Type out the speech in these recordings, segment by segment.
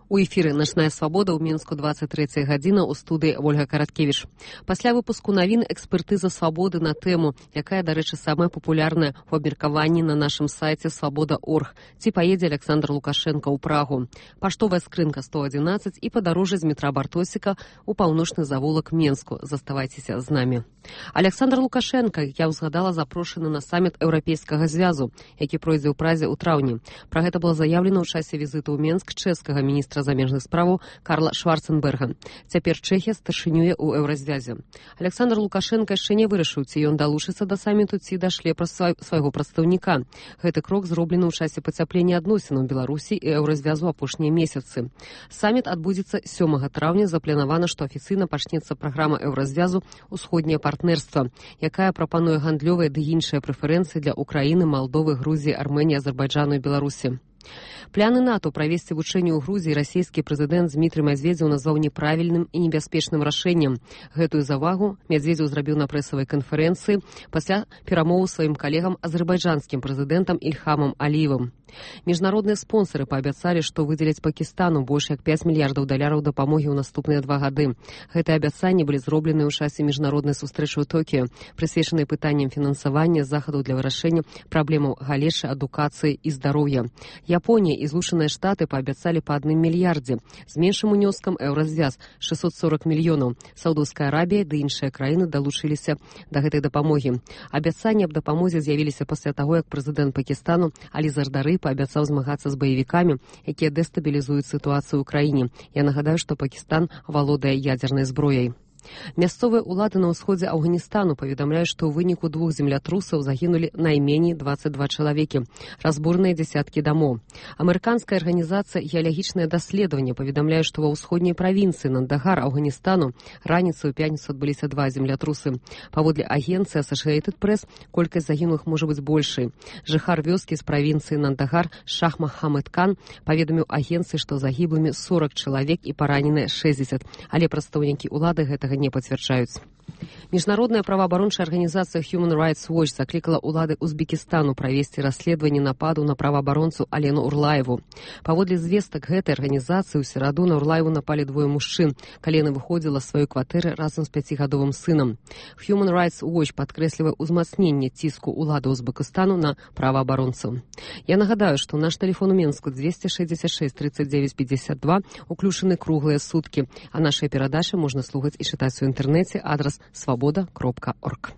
У эфіры «Начная свабода» ў Мінску 23 гадзіна ў студыі Ольга Караткевіч. Пасля выпуску навін экспертыза свабоды на тэму, якая, дарэчы, самая папулярная ў абмеркаванні на нашым сайце свабода.орг. Ці паедзе Александр Лукашенко ў Прагу. Паштовая скрынка 111 і падарожжа з метра Бартосіка ў паўночны завулак Менску. Заставайцеся з намі. Александр Лукашенко, я ўзгадала, запрошаны на саміт Еўрапейскага звязу, які пройдзе ў Празе ў траўні. Пра гэта было заяўлена ў часе візіту ў Менск чэшскага міністра замежных справаў Карла Шварценберга. Цяпер Чэхія старшынюе ў еўразвязе. Александр Лукашенко яшчэ не вырашыў, ці ён далучыцца да саміту, ці дашле свайго прадстаўніка. Гэты крок зроблены ў часе пацяплення адносінаў Беларусі і еўразвязу апошнія месяцы. Саміт адбудзецца 7 траўня. Запланавана, што афіцыйна пачнецца праграма еўразвязу «Усходняе партнерства», якая прапануе гандлёвыя ды іншыя прэферэнцыі для Украіны, Малдовы, Грузіі, Арменіі, Азербайджану і Беларусі. Пляны НАТО правесці вучэнні ў Грузіі расійскі прэзідэнт Дмітрый Медведзеў назваў неправільным і небяспечным рашэннем. Гэтую завагу Медведзеў зрабіў на прэсавай канферэнцыі пасля перамоваў сваім калегам азербайджанскім прэзідэнтам Ільхамам Аліевым. Міжнародныя спонсары паабяцалі, што выдзеляць Пакістану больш як 5 мільярдаў даляраў дапамогі ў наступныя 2 гады. Гэтыя абяцанні былі зроблены ў часе міжнароднай сустрэчы ў Токіё, прысвечанай пытанням фінансавання захадаў для вырашэння праблемаў галешы, адукацыі і здароўя. Японія і Злучаныя Штаты паабяцалі па 1 мільярдзе, з меншым унёскам еўразвяз 640 мільёнаў. Саудаўская Арабія ды іншыя краіны далучыліся да гэтай дапамогі. Абяцанні аб дапамозе з'явіліся пасля таго, як прэзідэнт Пакістану Алі Зардары паабяцаў змагацца з баевікамі, якія дэстабілізуюць сітуацыю ў краіне. Я нагадаю, што Пакістан валодае ядзернай зброяй. Мясцовыя ўлады на ўсходзе Афганістану паведамляюць, што ў выніку 2 землятрусаў загінулі найменей 22 чалавекі. Разбурныя дзесяткі дамоў. Амерыканская арганізацыя «Геалагічнае даследаванне» паведамляе, што ва ўсходняй правінцыі Нандагар Афганістану раніцай у пятніцу адбыліся 2 землятрусы. Паводле агенцыі Associated Press, колькасць загінулых можа быць большай. Жыхар вёскі з правінцыі Нандагар Шах Махамед Кан паведаміў агенцыі, што загіблымі 40 чалавек і параненыя 60, але прадстаўнікі ўлады гэтага не пацвярджаюць. Міжнародная праваабарончая арганізацыя Human Rights Watch заклікала ўлады Узбекістану правесці расследаванне нападу на праваабаронцу Алену Урлаеву. Паводле звестак гэтай арганізацыі ў сераду на Урлаеву напалі 2 мужчын, калі яна выходзіла з сваёй кватэры разам з 5гадовым сынам. Human Rights Watch падкрэслівае ўзмацненне ціску ўлады Узбекістану на праваабаронцаў. Я нагадаю, што наш тэлефон у Менску 266 39 52 уключаны круглыя суткі, а нашыя перадачы можна слухаць і чытаць у інтэрнэце. Адрас свобода.орг.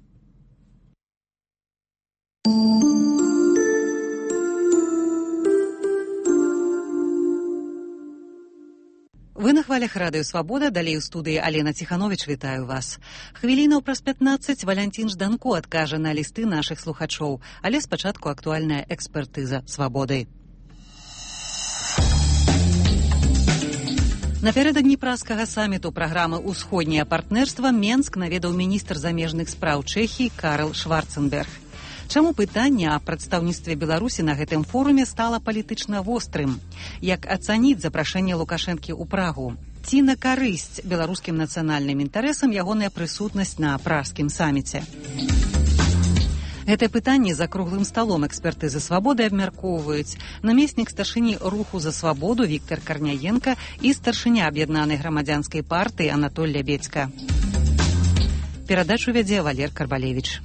Вы на хвалях радыё «Свабода», далей у студыі Алена Ціхановіч, вітаю вас. Хвілінаў праз 15 Валянцін Жданко адкажа на лісты нашых слухачоў, але спачатку актуальная экспертыза «Свабоды». Напярэдадні празкага саміту праграмы «Усходняе партнерства» Менск наведаў міністр замежных спраў Чэхіі Карл Шварценберг. Чаму пытанне аб прадстаўніцтве Беларусі на гэтым форуме стала палітычна вострым? Як ацаніць запрашэнне Лукашэнкі ў Прагу? Ці на карысць беларускім нацыянальным інтарэсам ягоная прысутнасць на пражскім саміце? Гэтае пытанне за круглым сталом экспертызы «Свабоды» абмяркоўваюць намеснік старшыні руху за свабоду Віктор Карняенка і старшыня аб'яднанай грамадзянскай партыі Анатоль Лябедзька. Перадачу вядзе Валер Карбалевіч.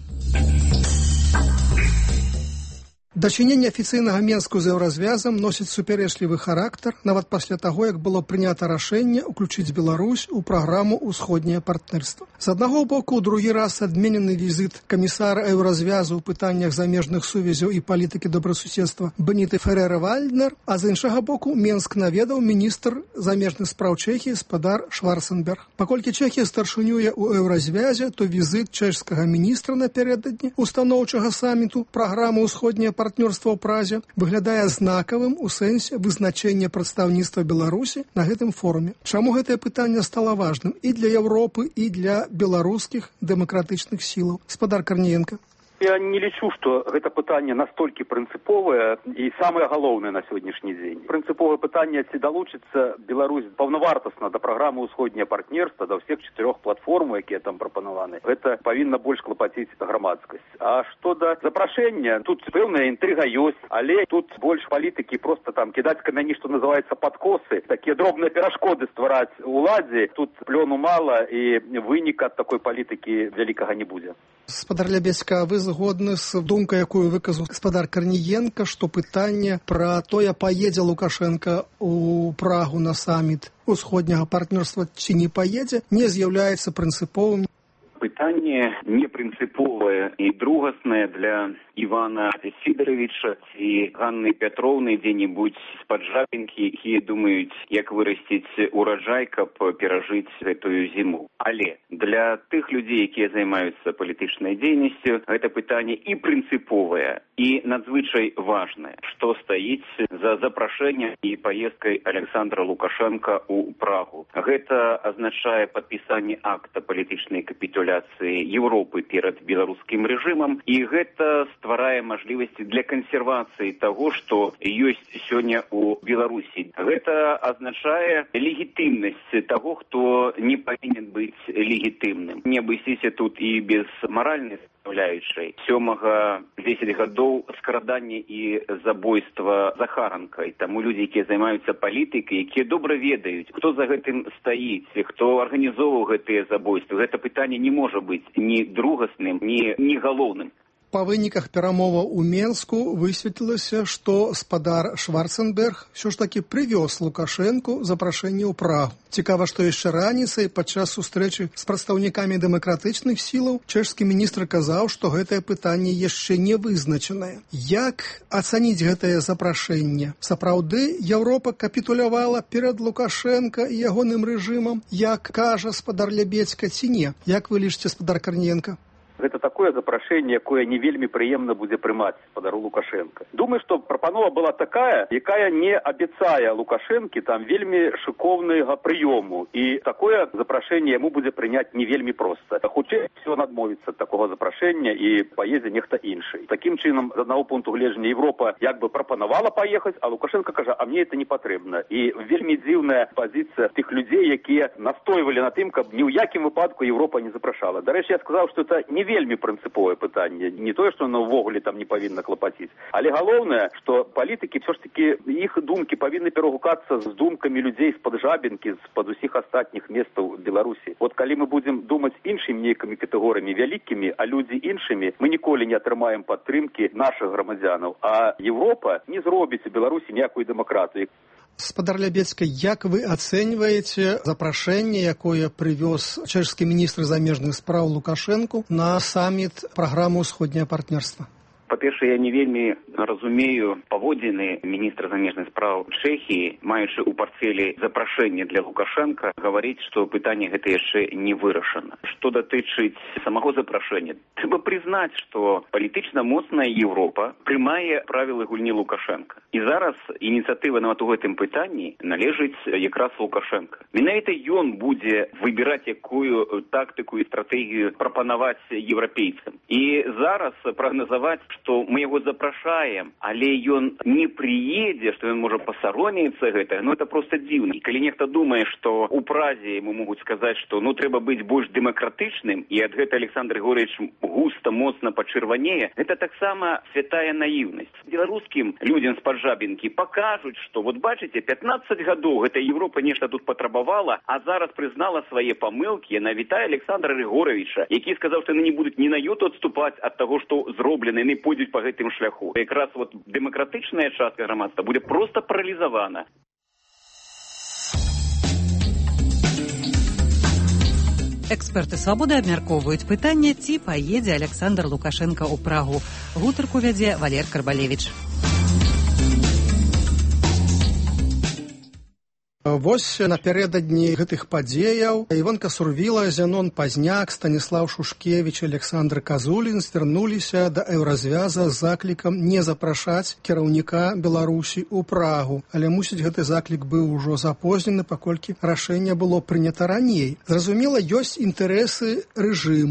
Дачыненне афіцыйнага Менску з еўразвязам носіць супярэчлівы характар, нават пасля таго, як было прынята рашэнне ўключыць Беларусь у праграму «Усходняе партнерства». З аднаго боку, у другі раз адменены візіт камісара еўразвязу ў пытаннях замежных сувязяў і палітыкі добрасуседства Беніты Ферэр-Вальднер, а з іншага боку, Менск наведаў міністр замежных спраў Чэхіі спадар Шварценберг. Паколькі Чэхія старшынюе ў еўразвязе, то візіт чэшскага міністра напярэдадні устаноўчага саміту праграмы «Усходняе партнерства» ў Празе выглядае знакавым у сэнсе вызначэння прадстаўніцтва Беларусі на гэтым форуме. Чаму гэтае пытанне стала важным і для Еўропы, і для беларускіх дэмакратычных сілаў? Спадар Карніенка. Я не лічу, што гэта пытанне настолькі прынцыповае і самае галоўнае на сённяшні дзень. Прынцыповае пытанне, ці далучыцца Беларусь паўнавартасна да праграмы ўсходняе партнерства, да ўсіх 4 платформ, якія там прапанаваны. Гэта павінна больш клапаціць грамадскасць. А што да запрашэння, тут пэўная інтрыга ёсць, але тут больш палітыкі проста там кідаць камяні, што называецца падкосы, такія дробныя перашкоды ствараць уладзе. Тут плёну мала і выніка ад такой палітыкі вялікага не будзе. Гаспадар Лябедзька, вы згодны з думкай, якую выказаў гаспадар Карніенка, што пытанне пра тое, паедзе Лукашенка ў Прагу на саміт усходняга партнерства ці не паедзе, не з'яўляецца прынцыповым? Пытанне не прынцыповае і другаснае для Івана Сідаровича ці Ганны Пятроўны дзе-небудзь з-пад Жабінкі, якія думаюць, як вырасціць ураджай, каб перажыць гэтую зіму. Але для тых людзей, якія займаюцца палітычнай дзейнасцю, гэта пытанне і прынцыповае, і надзвычай важнае, што стаіць за запрашэннем і паездкай Александра Лукашенка ў Прагу. Гэта азначае падпісанне акта палітычнай капітуляцыі Еўропы перад беларускім рэжымам, і гэта стварае мажлівасці для кансервацыі таго, што ёсць сёння ў Беларусі. Гэта азначае легітымнасць таго, хто не павінен быць легітымным. Не абысціся тут і без маральнай составляючай. 10 гадоў скрадання і забойства Захаранка. І таму людзі, якія займаюцца палітыкай, якія добра ведаюць, хто за гэтым стаіць, хто арганізоўваў гэтыя забойствы. Гэта пытанне не можа быць ні другасным, ні галоўным. Па выніках перамоваў у Менску высветлілася, што спадар Шварценберг ўсё ж такі прывёз Лукашэнку запрашэнне ў Прагу. Цікава, што яшчэ раніцай падчас сустрэчы з прадстаўнікамі дэмакратычных сілаў чэшскі міністр казаў, што гэтае пытанне яшчэ не вызначанае. Як ацаніць гэтае запрашэнне? Сапраўды Еўропа капітулявала перад Лукашэнка і ягоным рэжымам, як кажа спадар Лябедзька, ці не? Як вы лічыце, спадар Карніенка? Гэта такое запрашэнне, якое не вельмі прыемна будзе прымаць спадару Лукашенка. Думаю, што прапанова была такая, якая не абяцае Лукашэнкі там вельмі шыкоўнага прыёму. І такое запрашэнне яму будзе прыняць не вельмі проста. Хутчэй всё адмовіцца ад такога запрашэння і паедзе нехта іншы. Такім чынам, з аднаго пункту гледжання, Европа як бы прапанавала паехаць, а Лукашенко кажа, а мне это не патрэбна. І вельмі дзіўная пазіцыя тых людзей, якія настойвалі на тым, каб ні ў якім выпадку Европа не запрашала. Дарэчы, я сказаў, што это не вельмі прынцыповае пытанне. Не тое, што оно ўвогуле там не павінна клапаціць. Але галоўнае, што палітыкі ўсё ж такі, іх думкі павінны перагукацца з думкамі людзей з-пад Жабінкі, з-пад усіх астатніх месцаў Беларусі. Вот калі мы будзем думаць іншымі нейкімі катэгорыямі вялікімі, а людзі іншымі, мы ніколі не атрымаем падтрымкі нашых грамадзянаў. А Европа не зробіць у Беларусі ніякую дэмакратыю. Спадар Лябедзька, як вы ацэньваеце запрашэнне, якое прывёз чэшскі міністр замежных спраў Лукашэнку на саміт праграмы ўсходняе партнерства? Па-першае, я не вельмі разумею паводзіны міністра замежных спраў Чэхіі, маючы ў партфелі запрашэнне для Лукашенка, гаварыць, што пытанне гэта яшчэ не вырашана. Што датычыць самого запрашэння, трэба прызнаць, што палітычна моцная Еўропа прымае правілы гульні Лукашенка. І зараз ініцыятыва нават у гэтым пытанні належыць якраз Лукашенка. Менавіта ён будзе выбіраць, якую тактыку і стратэгію прапанаваць еўрапейцам. І зараз прагназаваць, што мы яго запрашаем, але ён не прыедзе, што ён можа пасаромеецца гэта, это проста дзіўна. І калі нехта думае, што ў Празе ему могуць сказаць, што трэба быць больш дэмакратычным, і ад гэта Александр Григорьевич густа, моцна пачырванее, гэта таксама святая наіўнасць. Беларускім людзям з-пад Жабінкі пакажуць, што, вот бачыце, 15 гадоў гэта Еўропа нешта тут патрабавала, а зараз прызнала свае памылкі. Яна вітае Александра Григорьевича, які сказаў, што яны не будуць ні на йоту адступаць ад таго, што зроблена, яны пойдуць па гэтым шляху. Якраз дэмакратычная частка грамадства будзе проста паралізавана. Эксперты «Свабоды» абмяркоўваюць пытанне, ці паедзе Александр Лукашенко ў Прагу. Гутарку вядзе Валер Карбалевіч. Вось напярэдадні гэтых падзеяў Іванка Сурвіла, Зянон Пазняк, Станіслав Шушкевіч, Александр Казулін звярнуліся да еўразвяза з заклікам не запрашаць кіраўніка Беларусі ў Прагу. Але, мусіць, гэты заклік быў ужо запознены, паколькі рашэнне было прынята раней. Зразумела, ёсць інтарэсы рэжыму,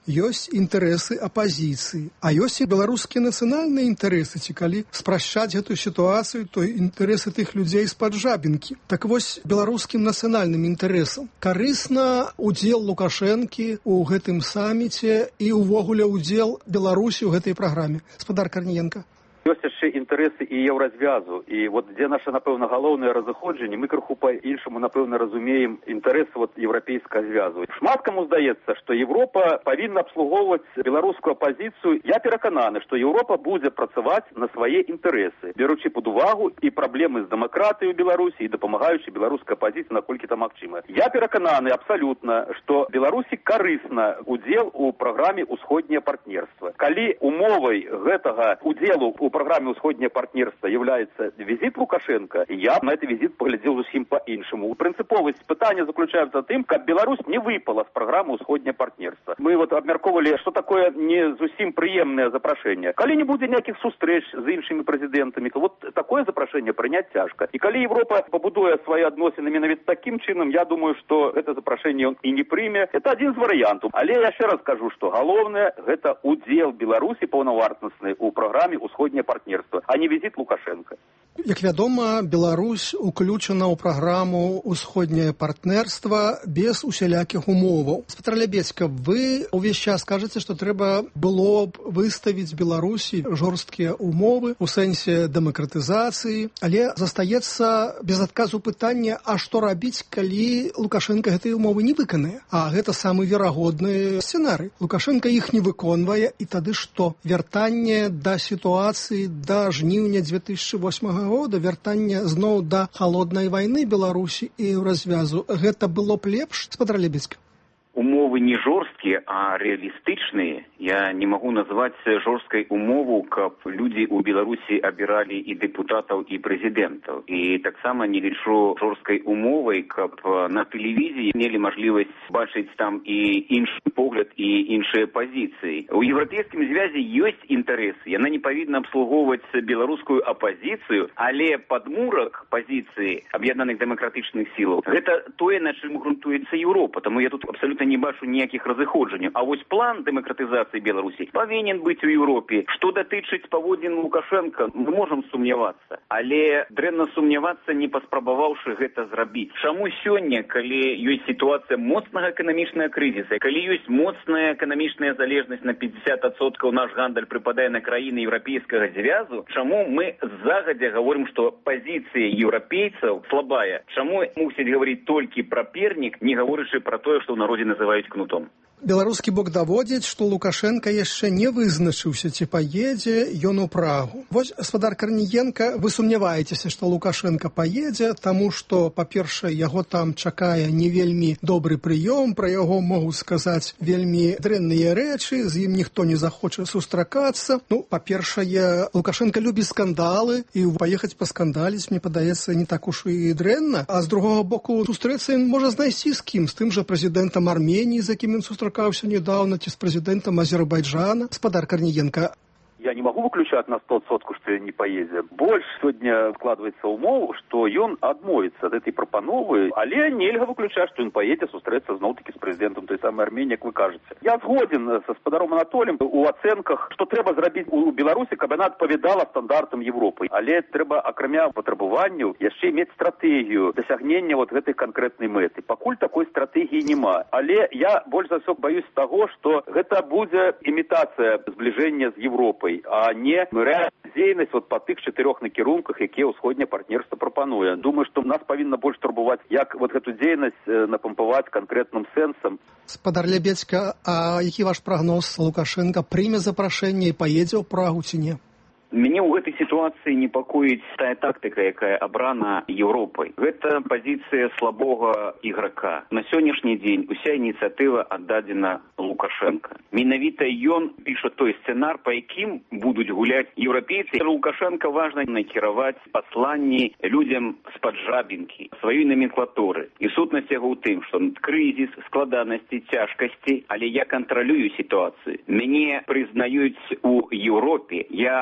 ёсць інтарэсы апазіцыі, а ёсць і беларускія нацыянальныя інтарэсы, ці калі спрашчаць гэтую сітуацыю, то інтарэсы тых людзей з-пад Жабінкі. Так вось, беларускім нацыянальным інтарэсам карысна удзел Лукашэнкі ў гэтым саміце і ўвогуле удзел Беларусі ў гэтай праграме. Гаспадар Карніенка. Ёсць яшчэ інтарэсы і еўразвязу. І вот дзе наша, напэўна, галоўнае разыходжанне, мы крыху па-іншаму, напэўна, разумеем інтарэсы еўрапейскага звязу. Шмат каму здаецца, што Еўропа павінна абслугоўваць беларускую апазіцыю. Я перакананы, што Еўропа будзе працаваць на свае інтарэсы, беручы пад увагу і праблемы з дэмакратыяй у Беларусі, і дапамагаючы беларускай апазіцыі, наколькі там магчыма. Я перакананы абсалютна, што Беларусі карысна удзел у праграме «Усходняе партнерства». Калі умовай гэтага удзелу у программе «Усходняе партнерство» является визит Лукашенко, я на этот визит поглядел зусім по-іншаму. Принциповость пытания заключается в том, как Беларусь не выпала с программы «Усходняе партнерство». Мы обмярковали, что такое не зусім приемное запрошение. Коли не будет никаких сустрэч с іншими президентами, то вот такое запрошение принять тяжко. И коли Европа побудует свои адносины менавіта таким чином, я думаю, что это запрошение он и не прыме. Это один из вариантов. Але я еще раз скажу, что главное это удел Беларуси паўнавартасны у программе «Усходняе партнерства», а не визит Лукашенко. Як вядома, Беларусь уключана ў праграму «Усходняе партнерства» без усялякіх умоваў. Гаспадар Лябедзька, вы ўвесь час кажаце, што трэба было б выставіць Беларусі жорсткія умовы у сэнсе дэмакратызацыі, але застаецца без адказу пытання, а што рабіць, калі Лукашенко гэтыя умовы не выканае? А гэта самы верагодны сцэнарый. Лукашенко іх не выконвае, і тады што? Вяртанне да сітуацыі да жніўня 2008 года, вяртанне зноў да халоднай вайны Беларусі і развязу. Гэта было б лепш, гаспадар Лябедзька? Умовы не жорсткія, а рэалістычныя. Я не магу назваць жорсткай умову, каб людзі ў Беларусі абіралі і дэпутатаў, і прэзідэнтаў. І таксама не лічу жорсткай умовай, каб на тэлевізіі мелі мажлівасць бачыць там і іншы погляд, і іншыя пазіцыі. У еўрапейскім звязе ёсць інтарэсы. Яна не павінна абслугоўваць беларускую апазіцыю, але падмурак пазіцыі аб'яднаных дэмакратычных сілаў — гэта тое, на чым грунтуецца Еўропа. Таму я тут абсалютна не бачу ніякіх разыходжанняў. А вось план дэмакратызацыі Беларусі павінен быць у Еўропе. Што датычыць паводзін Лукашенка, мы можам сумнявацца. Але дрэнна сумнявацца, не паспрабаваўшы гэта зрабіць. Чаму сёння, калі ёсць сітуацыя моцнага эканамічнага крызіса, калі ёсць моцная эканамічная залежнасць на 50%, наш гандаль прыпадае на краіны еўрапейскага звязу, чаму мы загадзя гаворым, што пазіцыя еўрапейцаў слабая? Чаму мусіць гаварыць толькі пра пернік, не гаворычы пра тое, што ў народзе называюць кнутом? Беларускі бок даводзіць, што Лукашенко яшчэ не вызначыўся, ці паедзе ён у Прагу. Вось, гаспадар Карніенка, вы сумняваецеся, што Лукашенко паедзе, таму што, па-першае, яго там чакае не вельмі добры прыём, пра яго могуць сказаць вельмі дрэнныя рэчы, з ім ніхто не захоча сустракацца. Ну, па-першае, Лукашенко любіць скандалы, і паехаць паскандаліць, мне падаецца, не так уж і дрэнна. А з другога боку, сустрэцца ён можа знайсці з кім, з тым жа прэзідэнтам Арменіі, з якім ён сустракаўся недавно, ці з прэзідэнтам Азербайджана. Гаспадар Карніенка. Я не могу выключать на 100%, что я не поеду. Больше сегодня складывается умов, что он отмовится от этой пропановы, але нельга выключать, что он поедет сустрэцца зноў-таки с президентом той самой Армении, как вы кажете. Я згоден с гаспадаром Анатолием у оценках, что трэба зрабіць у Беларусі, каб она адпавядала стандартам Европы. Але трэба, акрамя патрабаванняў, яшчэ мець стратэгію дасягнення вот гэтай канкрэтнай мэты. Пакуль такой стратэгіі няма. Але я больш за ўсё баюсь таго, што гэта будзе імітацыя збліжэння з Европай, а не рэальная дзейнасць вот па тых 4 накірунках, якія ўсходняе партнерства прапануе. Думаю, што нас павінна больш турбаваць, як вот гэту дзейнасць напампаваць канкрэтным сэнсам. Гаспадар Лябедзька, а які ваш прагноз? Лукашенко прыме запрашэнне і паедзе ў Прагу ці не? Мяне ў гэтай сітуацыі непакоіць тая тактыка, якая абрана Еўропай. Гэта пазіцыя слабога іграка. На сённяшні дзень уся ініцыятыва аддадзена Лукашенко. Менавіта ён піша той сцэнар, па якім будуць гуляць еўрапейцы. Лукашенко важна накіраваць пасланні людзям з-пад Жабінкі, сваёй номенклатуры. І сутнасць яго ў тым, што крызіс, складанасці, цяжкасці, але я кантралюю сітуацыю. Мяне прызнаюць у Еўропе. Я моцна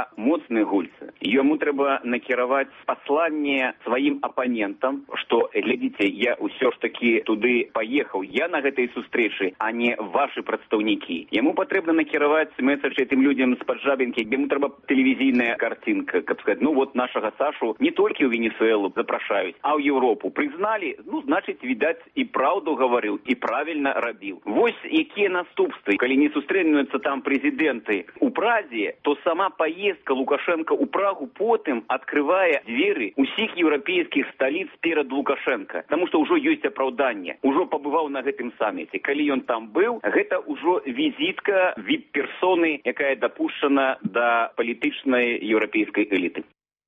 моцны гульца. Яму трэба накіраваць пасланне сваім апанентам, што, глядзіце, я ўсё ж такі туды паехаў, я на гэтай сустрэчы, а не вашы прадстаўнікі. Яму патрэбна накіраваць месседж этим людям з-пад жабінкі, яму трэба тэлевізійная картинка, каб сказаць, ну вот нашага Сашу не толькі ў Венесуэлу запрашаюць, а ў Еўропу прызналі, ну, значыць, відаць, і праўду гаварыў, і правільна рабіў. Вось якія наступствы, калі не сустрэнуюцца там прэзідэнты у Празе, то сама поездка Лукашенко ў Прагу потым адкрывае дзверы ўсіх еўрапейскіх сталіц перад Лукашенко, таму што ўжо ёсць апраўданне, ужо пабываў на гэтым саміце. Калі ён там быў, гэта ўжо візітка віп-персоны, якая дапушчана да палітычнай еўрапейскай эліты.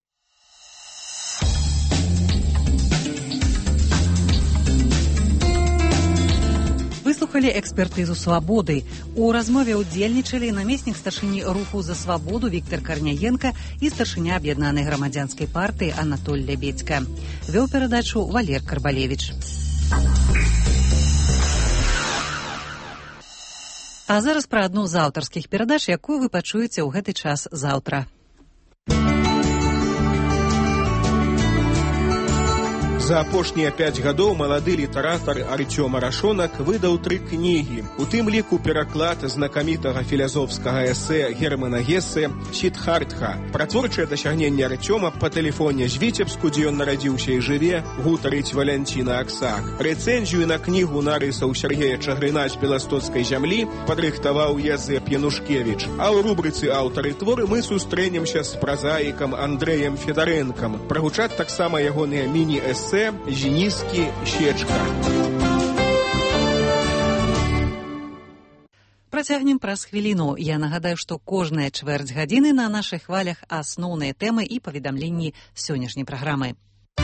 Выслухалі экспертызу «Свабоды». У размове ўдзельнічалі намеснік старшыні руху «За свабоду» Віктор Карняенко і старшыня аб'яднанай грамадзянскай партыі Анатоль Лябедзька. Вёў перадачу Валер Карбалевіч. А зараз пра адну з аўтарскіх перадач, якую вы пачуеце ў гэты час заўтра. За апошнія 5 гадоў малады літаратар Артём Арашонак выдаў 3 кнігі. У тым ліку пераклад знакамітага філазофскага эсэ Германа Гессе «Сиддхартха». Пра творчае дасягненне Артёма па тэлефоне з Віцебску, дзе ён нарадзіўся і жыве, гутарыць Валянціна Аксак. Рэцэнзію на кнігу нарысаў Сергея Чагрына з Беластоцкай зямлі падрыхтаваў Язэп Янушкевіч. А ў рубрыцы «Аўтары творы» мы сустрэнемся з празаікам Андрэем Федарэнкам. Прагучаць таксама ягоныя міні-эсэ «Зенискі щечка». Працягнем праз хвіліну. Я нагадаю, што кожная чвэрць гадзіны на нашых хвалях асноўныя тэмы і паведамленні сённяшняй праграмы.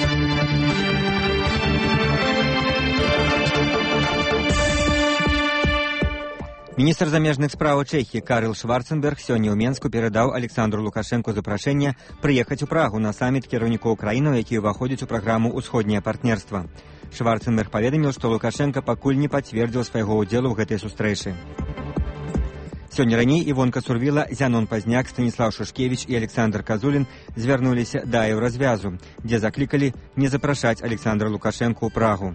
Міністр замежных спраў Чэхіі Карл Шварценберг сёння ў Менску перадаў Александру Лукашенку запрашэнне прыехаць у Прагу на саміт кіраўнікоў краінаў, які ўваходзіць у праграму «Усходняе партнерства». Шварценберг паведаміў, што Лукашенка пакуль не пацвердзіў свайго ўдзелу ў гэтай сустрэчы. Сёння раней Івонка Сурвіла, Зянон Пазняк, Станіслав Шушкевіч і Александр Казулін звярнуліся да еўразвязу, дзе заклікалі не запрашаць Александра Лукашенку ў Прагу.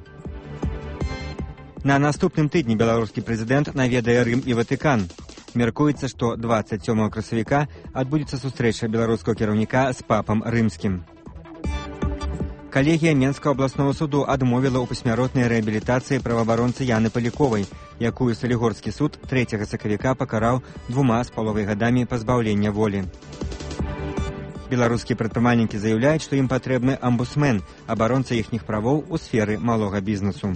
На наступным тыдні беларускі прэзідэнт наведае Рым і Ватыкан. Мяркуецца, што 27 красавіка адбудзецца сустрэча беларускага кіраўніка з папам рымскім. Калегія Менскага абласнога суду адмовіла ў пасмяротнай рэабілітацыі праваабаронцы Яны Паліковай, якую Салігорскі суд 3 сакавіка пакараў 2,5 гадамі пазбаўлення волі. Беларускія прадпрымальнікі заяўляюць, што ім патрэбны амбудсмен, абаронца іхніх правоў у сферы малога бізнесу.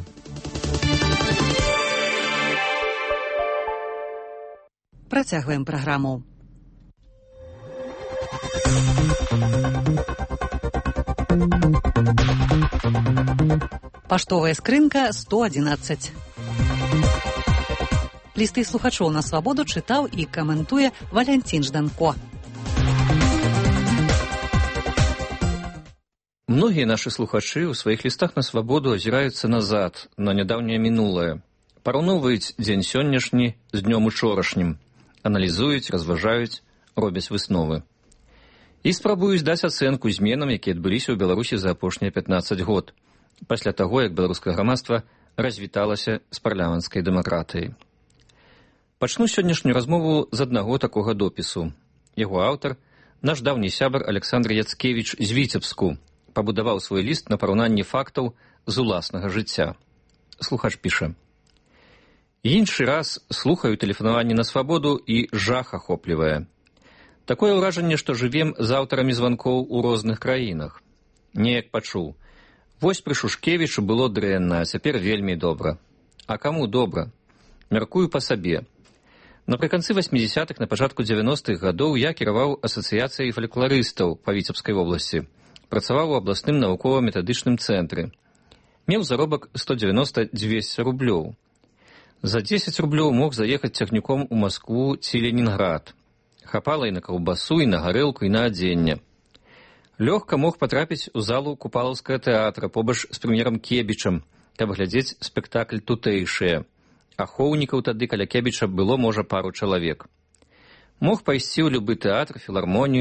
Працягваем праграму. Паштовая скрынка 111. Лісты слухачоў на свабоду чытаў і каментуе Валянцін Жданко. Многія нашы слухачы ў сваіх лістах на свабоду азіраюцца назад, на нядаўняе мінулае. Параўноўваюць дзень сённяшні з днём учорашнім. Аналізуюць, разважаюць, робяць высновы. І спрабуюць даць ацэнку зменам, якія адбыліся ў Беларусі за апошнія 15 год, пасля таго, як беларускае грамадства развіталася з парламенцкай дэмакратыяй. Пачну сённяшнюю размову з аднаго такога допісу. Яго аўтар, наш даўні сябар Александр Яцкевіч з Віцебску, пабудаваў свой ліст на параўнанні фактаў з уласнага жыцця. Слухач піша: «Іншы раз слухаю тэлефанаванне на свабоду і жах ахоплівае. Такое ўражанне, што жывем з аўтарамі званкоў у розных краінах. Неяк пачуў. Вось пры Шушкевічу было дрэнна, а цяпер вельмі добра. А каму добра? Мяркую па сабе. Напрыканцы 80-х, на пачатку 90-х гадоў я кіраваў асацыяцыяй фалькларыстаў па Віцебскай вобласці. Працаваў у абласным навукова-метадычным цэнтры. Меў заробак 190-200 рублёў. За 10 рублёў мог заехаць цягніком у Маскву ці Ленінград. Хапала і на каўбасу, і на гарэлку, і на адзенне. Лёгка мог патрапіць у залу Купалаўскага тэатра побач з прэм'ерам Кебічам, каб глядзець спектакль тутэйшыя. Ахоўнікаў тады каля Кебіча было, можа, пару чалавек. Мог пайсці ў любы тэатр, філармонію,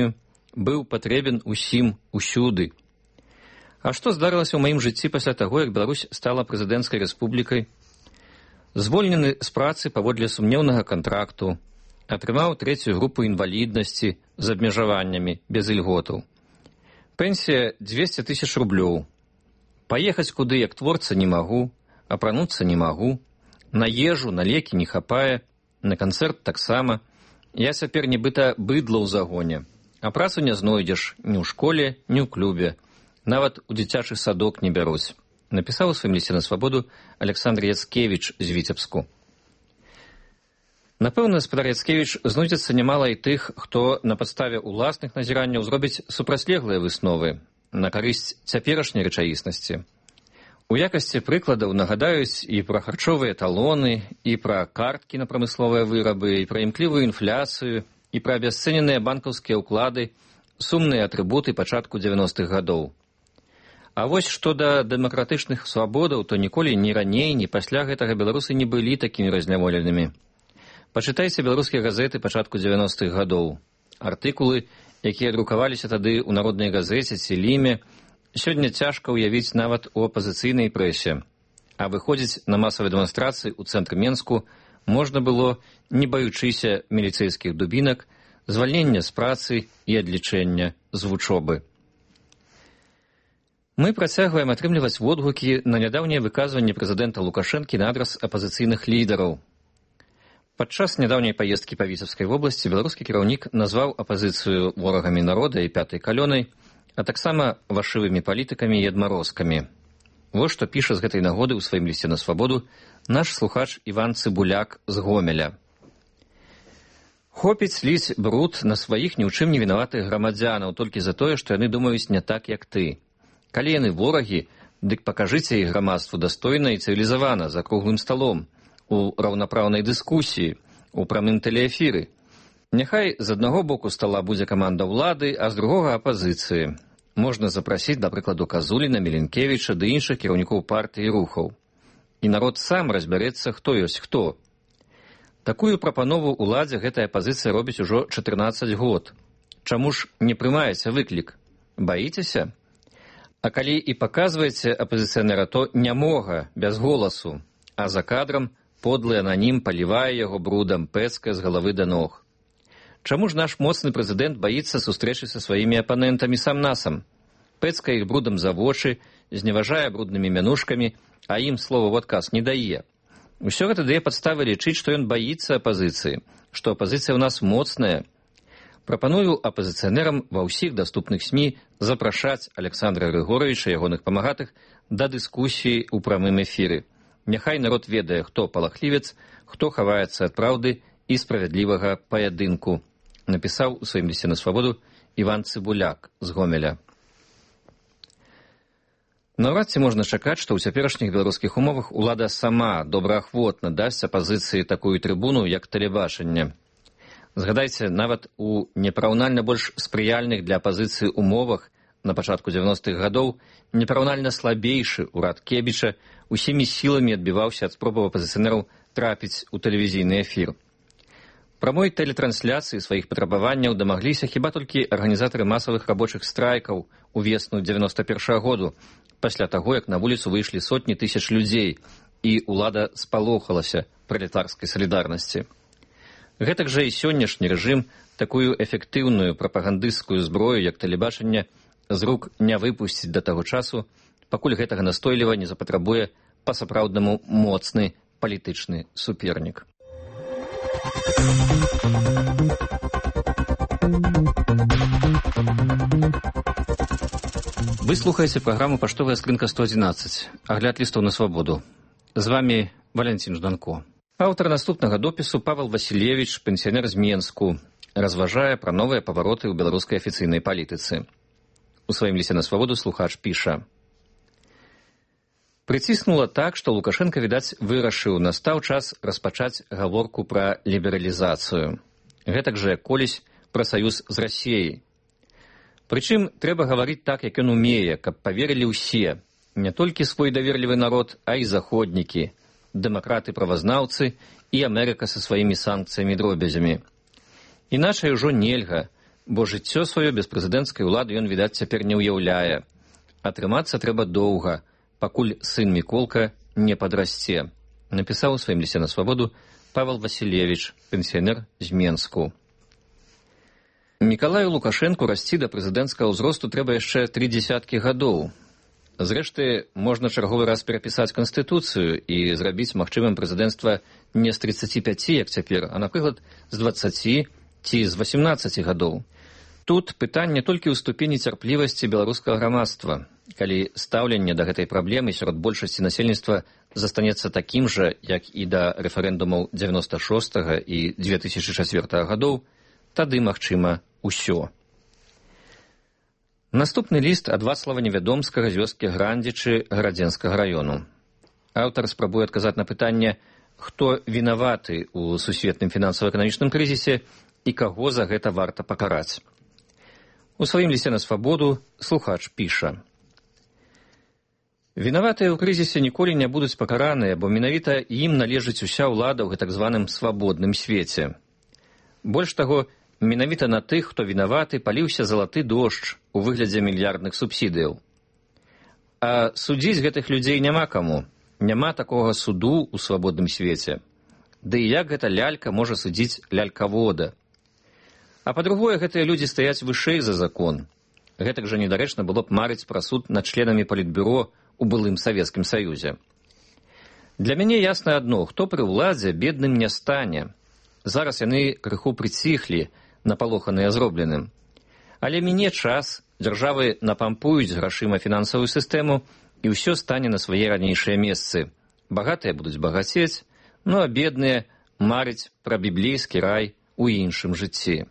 быў патрэбен усім усюды. А што здарылася ў маім жыцці пасля таго, як Беларусь стала прэзідэнцкай рэспублікай? Звольнены з працы паводле сумнеўнага кантракту, атрымаў 3-ю групу інваліднасці з абмежаваннямі, без ільготаў. Пенсія 200 000 рублёў. Паехаць куды як творца не магу, апрануцца не магу, на ежу, на лекі не хапае, на канцэрт таксама. Я цяпер нібыта быдла ў загоне, а працу не знойдзеш ні ў школе, ні ў клубе. Нават у дзіцячы садок не бяруць. Напісаў у сваім лісце на свабоду Александр Яцкевіч з Віцебску. Напэўна, спадар Яцкевіч, знойдзецца нямала і тых, хто на падставе ўласных назіранняў зробіць супрацьлеглыя высновы на карысць цяперашняй рэчаіснасці. У якасці прыкладаў нагадаюць і пра харчовыя талоны, і пра карткі на прамысловыя вырабы, і пра імклівую інфляцыю, і пра абясцэненыя банкаўскія ўклады, сумныя атрыбуты пачатку 90-х гадоў. А вось што да дэмакратычных свабодаў, то ніколі ні раней, ні пасля гэтага беларусы не былі такімі разняволенымі. Пачытайце беларускія газеты пачатку 90-х гадоў. Артыкулы, якія друкаваліся тады ў народнай газеце ці ліме, сёння цяжка ўявіць нават у апазіцыйнай прэсе. А выходзіць на масавыя дэманстрацыі ў цэнтры Менску можна было, не баючыся міліцэйскіх дубінак, звальнення з працы і адлічэння з вучобы. Мы працягваем атрымліваць водгукі на нядаўнія выказванні прэзідэнта Лукашэнкі на адрас апазіцыйных лідараў. Падчас нядаўняй паездкі па Віцебскай вобласці беларускі кіраўнік назваў апазіцыю ворагамі народа і пятай калёнай, а таксама вашывымі палітыкамі і адмарозкамі. Вось што піша з гэтай нагоды ў сваім лісце на свабоду наш слухач Іван Цыбуляк з Гомеля. Хопіць ліць бруд на сваіх ні ў чым не вінаватых грамадзянаў толькі за тое, што яны думаюць не так, як ты. Калі яны ворагі, дык пакажыце іх грамадству дастойна і цывілізавана, за круглым сталом, у раўнапраўнай дыскусіі, у прамым тэлеэфіры. Няхай з аднаго боку стала будзе каманда ўлады, а з другога апазіцыі. Можна запрасіць, да прыкладу, Казуліна, Міленкевіча ды іншых кіраўнікоў партый і рухаў. І народ сам разбярэцца, хто ёсць хто. Такую прапанову ўладзе гэтая апазіцыя робіць ужо 14 год. Чаму ж не прымаеце выклік? Баіцеся? А калі і паказваеце апазіцыянера, то нямога, без голасу, а за кадрам подлы ананім палівае яго брудам, пэцкае з галавы да ног. Чаму ж наш моцны прэзідэнт баіцца сустрэчы са сваімі апанентамі сам-насам? Пэцкае іх брудам за вочы, зневажае бруднымі мянушкамі, а ім слова ў адказ не дае. Усё гэта дае падставы лічыць, што ён баіцца апазіцыі, што апазіцыя ў нас моцная. Прапаную апазіцыянерам ва ўсіх даступных СМІ запрашаць Александра Григоровича і ягоных памагатых да дыскусіі ў прамым эфіры. Няхай народ ведае, хто палахлівец, хто хаваецца ад праўды і справядлівага паядынку, напісаў у сваім лісце на свабоду Іван Цыбуляк з Гомеля. Наўрад ці можна чакаць, што ў цяперашніх беларускіх умовах улада сама добраахвотна дасць апазіцыі такую трыбуну, як тэлебачанне. Згадайце, нават у непараўнальна больш спрыяльных для апазіцыі умовах на пачатку 90-х гадоў непараўнальна слабейшы ўрад Кебіча усімі сіламі адбіваўся ад спробаў апазіцыянераў трапіць у тэлевізійны эфір. Прамой тэлетрансляцыі сваіх патрабаванняў дамагліся хіба толькі арганізатары масавых рабочых страйкаў у весну 91-го году, пасля таго, як на вуліцу выйшлі сотні тысяч людзей, і ўлада спалохалася пралетарскай салідарнасці. Гэтак жа і сённяшні рэжым такую эфектыўную прапагандысцкую зброю, як тэлебачанне, з рук не выпусціць да таго часу, пакуль гэтага настойліва не запатрабуе па-сапраўднаму моцны палітычны супернік. Вы слухаеце праграму «Паштовая скрынка 111», агляд лістаў на свабоду. З вами Валянцін Жданко. Аўтар наступнага допісу Павел Васильевич, пенсіянер з Менску, разважае пра новыя павароты ў беларускай афіцыйнай палітыцы. У сваім лісце на свабоду слухач піша: «Прыціснула так, што Лукашенко, відаць, вырашыў, настаў час распачаць гаворку пра лібералізацыю. Гэтак жа, як колісь, пра саюз з Расіяй. Прычым, трэба гаварыць так, як ён умее, каб паверылі ўсе, не толькі свой даверлівы народ, а і заходнікі, дэмакраты-правазнаўцы і Амерыка са сваімі санкцыямі-дробязямі. Іначай ужо нельга, бо жыццё сваё без прэзідэнцкай улады ён, відаць, цяпер не ўяўляе. Атрымацца трэба доўга, пакуль сын Міколка не падрасце, напісаў у сваім лісце на свабоду Павел Васілевіч, пенсіянер з Менску. Мікалаю Лукашэнку расці да прэзідэнцкага ўзросту трэба яшчэ 30 гадоў. Зрэшты, можна чарговы раз перапісаць Канстытуцыю і зрабіць магчымым прэзідэнцтва не з 35, як цяпер, а, напрыклад, з 20 ці з 18 гадоў. Тут пытанне толькі ў ступені цярплівасці беларускага грамадства. Калі стаўленне да гэтай праблемы сярод большасці насельніцтва застанецца такім жа, як і да рэферэндумаў 96 і 2004 гадоў, тады магчыма усё. Наступны ліст ад Вацлава Невядомскага з вёскі Грандзічы Гарадзенскага раёну. Аўтар спрабуе адказаць на пытанне, хто вінаваты ў сусветным фінансава-эканамічным крызісе і каго за гэта варта пакараць. У сваім лісце на свабоду слухач піша: «Вінаватыя ў крызісе ніколі не будуць пакараныя, бо менавіта ім належыць уся ўлада ў гэтак званым свабодным свеце. Больш таго, менавіта на тых, хто вінаваты, паліўся залаты дождж у выглядзе мільярдных субсідыяў. А судзіць гэтых людзей няма каму. Няма такога суду ў свабодным свеце. Ды і як гэта лялька можа судзіць лялькавода? А па-другое, гэтыя людзі стаяць вышэй за закон. Гэтак жа недарэчна было б марыць пра суд над членамі палітбюро у былым Савецкім Саюзе. Для мяне ясна адно, хто пры ўладзе бедным не стане. Зараз яны крыху прыціхлі, напалоханыя зробленым. Але міне час, дзяржавы напампуюць грашыма фінансавую сістэму, і ўсё стане на свае ранейшыя месцы. Багатыя будуць багацець, ну а бедныя марыць пра біблейскі рай у іншым жыцці».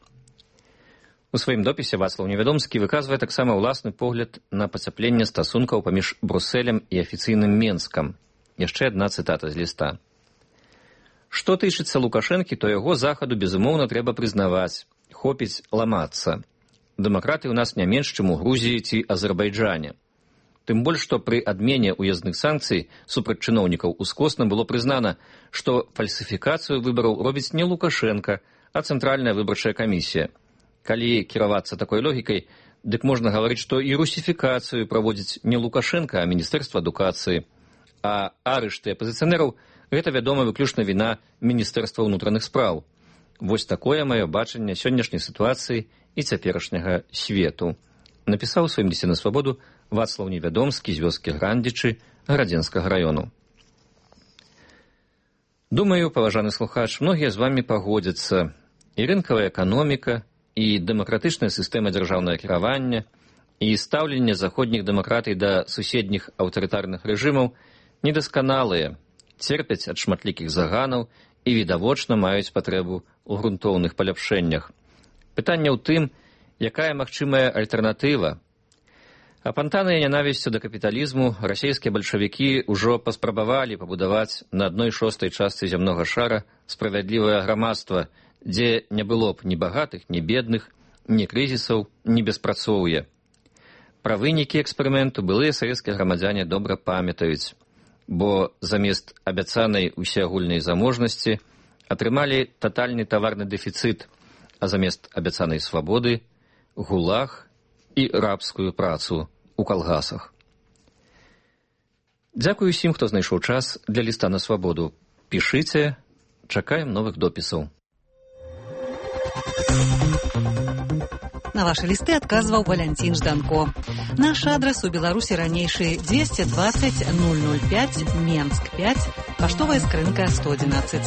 У сваім допісе Вацлаў Невядомскі выказвае таксама ўласны погляд на пацяпленне стасункаў паміж Брусэлем і афіцыйным Менскам. Яшчэ адна цытата з ліста. «Што тычыцца Лукашэнкі, то яго захаду, безумоўна, трэба прызнаваць. Хопіць ламацца. Дэмакраты ў нас не менш, чым у Грузіі ці Азербайджане. Тым больш, што пры адмене ўяздных санкцый супраць чыноўнікаў ускосна было прызнана, што фальсіфікацыю выбараў робіць не Лукашенка, а Цэнтральная выбарчая камісія. Калі кіравацца такой логікай, дык можна гаварыць, што і русіфікацыю праводзіць не Лукашенка, а Міністэрства адукацыі. А арышты апазіцыянераў – гэта, вядома, выключна віна Міністэрства ўнутраных спраў. Вось такое маё бачанне сённяшняй сітуацыі і цяперашняга свету», напісаў у сваім лісце на свабоду Вацлаў Невядомскі з вёскі Грандзічы Гарадзенскага раёну. Думаю, паважаны слухач, многія з вамі пагодзяцца. І рынкавая эканоміка, і дэмакратычная сістэма дзяржаўнага кіравання, і стаўленне заходніх дэмакратый да суседніх аўтарытарных рэжымаў недасканалыя, церпяць ад шматлікіх заганаў і відавочна маюць патрэбу ў грунтоўных паляпшэннях. Пытанне ў тым, якая магчымая альтэрнатыва. Апантаныя нянавісцю да капіталізму расійскія бальшавікі ўжо паспрабавалі пабудаваць на 1/6 частцы зямнога шара справядлівае грамадства, дзе не было б ні багатых, ні бедных, ні крызісаў, ні беспрацоўя. Пра вынікі эксперыменту былыя савецкія грамадзяне добра памятаюць, бо замест абяцанай усеагульнай заможнасці атрымалі татальны таварны дэфіцыт, а замест абяцанай свабоды – гулаг і рабскую працу ў калгасах. Дзякую усім, хто знайшоў час для ліста на свабоду. Пішыце, чакаем новых допісаў. На ваши листы отказывал Валентин Жданко. Наш адрес у Беларуси ранейший 220 005 Менск 5, поштовая скрынка 111.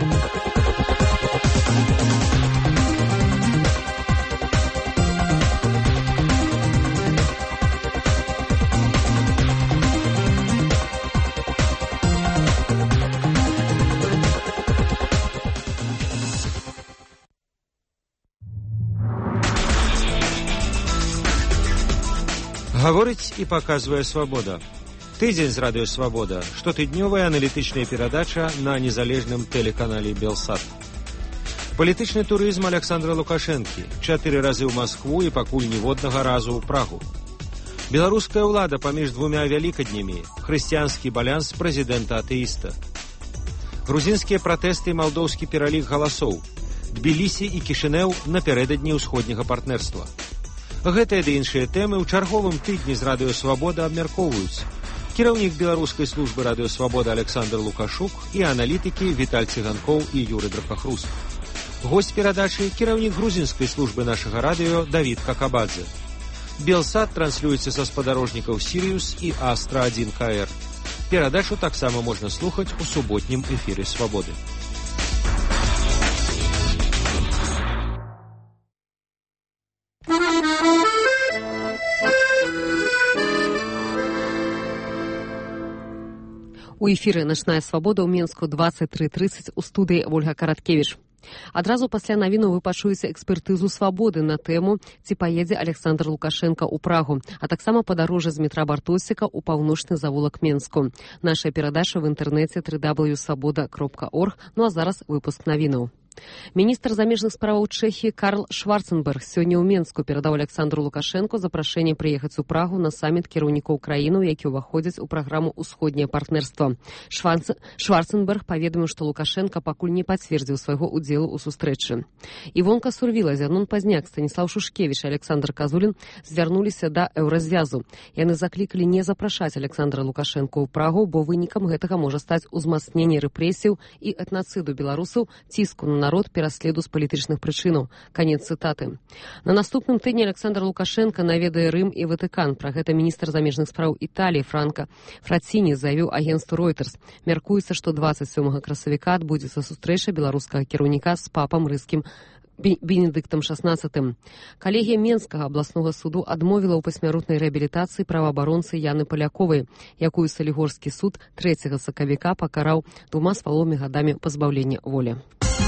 Гаворыць і паказвае свабода. Тыдзень з радыё «Свабода», штотыднёвая аналітычная перадача на незалежным тэлеканале «Белсат». Палітычны турызм Александра Лукашэнкі. 4 разы ў Маскву і пакуль ніводнага разу ў Прагу. Беларуская ўлада паміж двумя вялікаднямі. Хрысціянскі балянс прэзідэнта-атэіста. Грузінскія пратэсты і малдоўскі пералік галасоў. Тбілісі і Кішынеў напярэдадні ўсходняга партнерства. Гэтыя ды іншыя тэмы ў чарговым тыдні з Радыё Свабода абмяркоўваюць кіраўнік беларускай службы Радыё Свабода Александр Лукашук і аналітыкі Віталь Цыганкоў і Юры Драпахрус. Госць перадачы – кіраўнік грузінскай службы нашага радыё Давід Какабадзе. Белсат транслюецца са спадарожнікаў Сіриус і Астра-1 КР. Перадачу таксама можна слухаць у суботнім эфіры Свабоды. У эфіры «Начная свабода» ў Менску 23:30 у студыі Ольга Караткевіч. Адразу пасля навіну вы пачуеце экспертызу «Свабоды» на тэму, ці паедзе Александр Лукашенко ў Прагу, а таксама падарожжа з метра Бартосіка ў паўночны завулак Менску. Наша перадача в інтэрнэце www.svoboda.org. Ну а зараз выпуск навінаў. Міністр замежных справаў Чэхіі Карл Шварценберг сёння ў Менску перадаў Александру Лукашенко запрашэнне прыехаць у Прагу на саміт кіраўнікоў краінаў, які ўваходзяць у праграму «Усходняе партнерства». Шварценберг паведаміў, што Лукашенко пакуль не пацвердзіў свайго ўдзелу ў сустрэчы. Івонка Сурвіла, Зянон Пазняк, Станіслав Шушкевіч і Александр Казулін звярнуліся да еўразвязу. Яны заклікалі не запрашаць Александра Лукашенко ў Прагу, бо вынікам гэтага можа стаць узмацненне рэпрэсіяў і этнацыду беларусаў, ціску на народ, пераследу з палітычных прычынаў. Канец цытаты. На наступным тыдні Александр Лукашенко наведае Рым і Ватыкан. Пра гэта міністр замежных спраў Італіі Франка Фраціні заявіў агенцтву Reuters. Мяркуецца, што 27 красавіка адбудзецца сустрэча беларускага кіраўніка з папам рымскім Бенедыктам XVI. Калегія Менскага абласнога суду адмовіла ў пасмяротнай рэабілітацыі праваабаронцы Яны Паляковай, якую Салігорскі суд 3 сакавіка пакараў 2,5 гадамі пазбаўлення волі.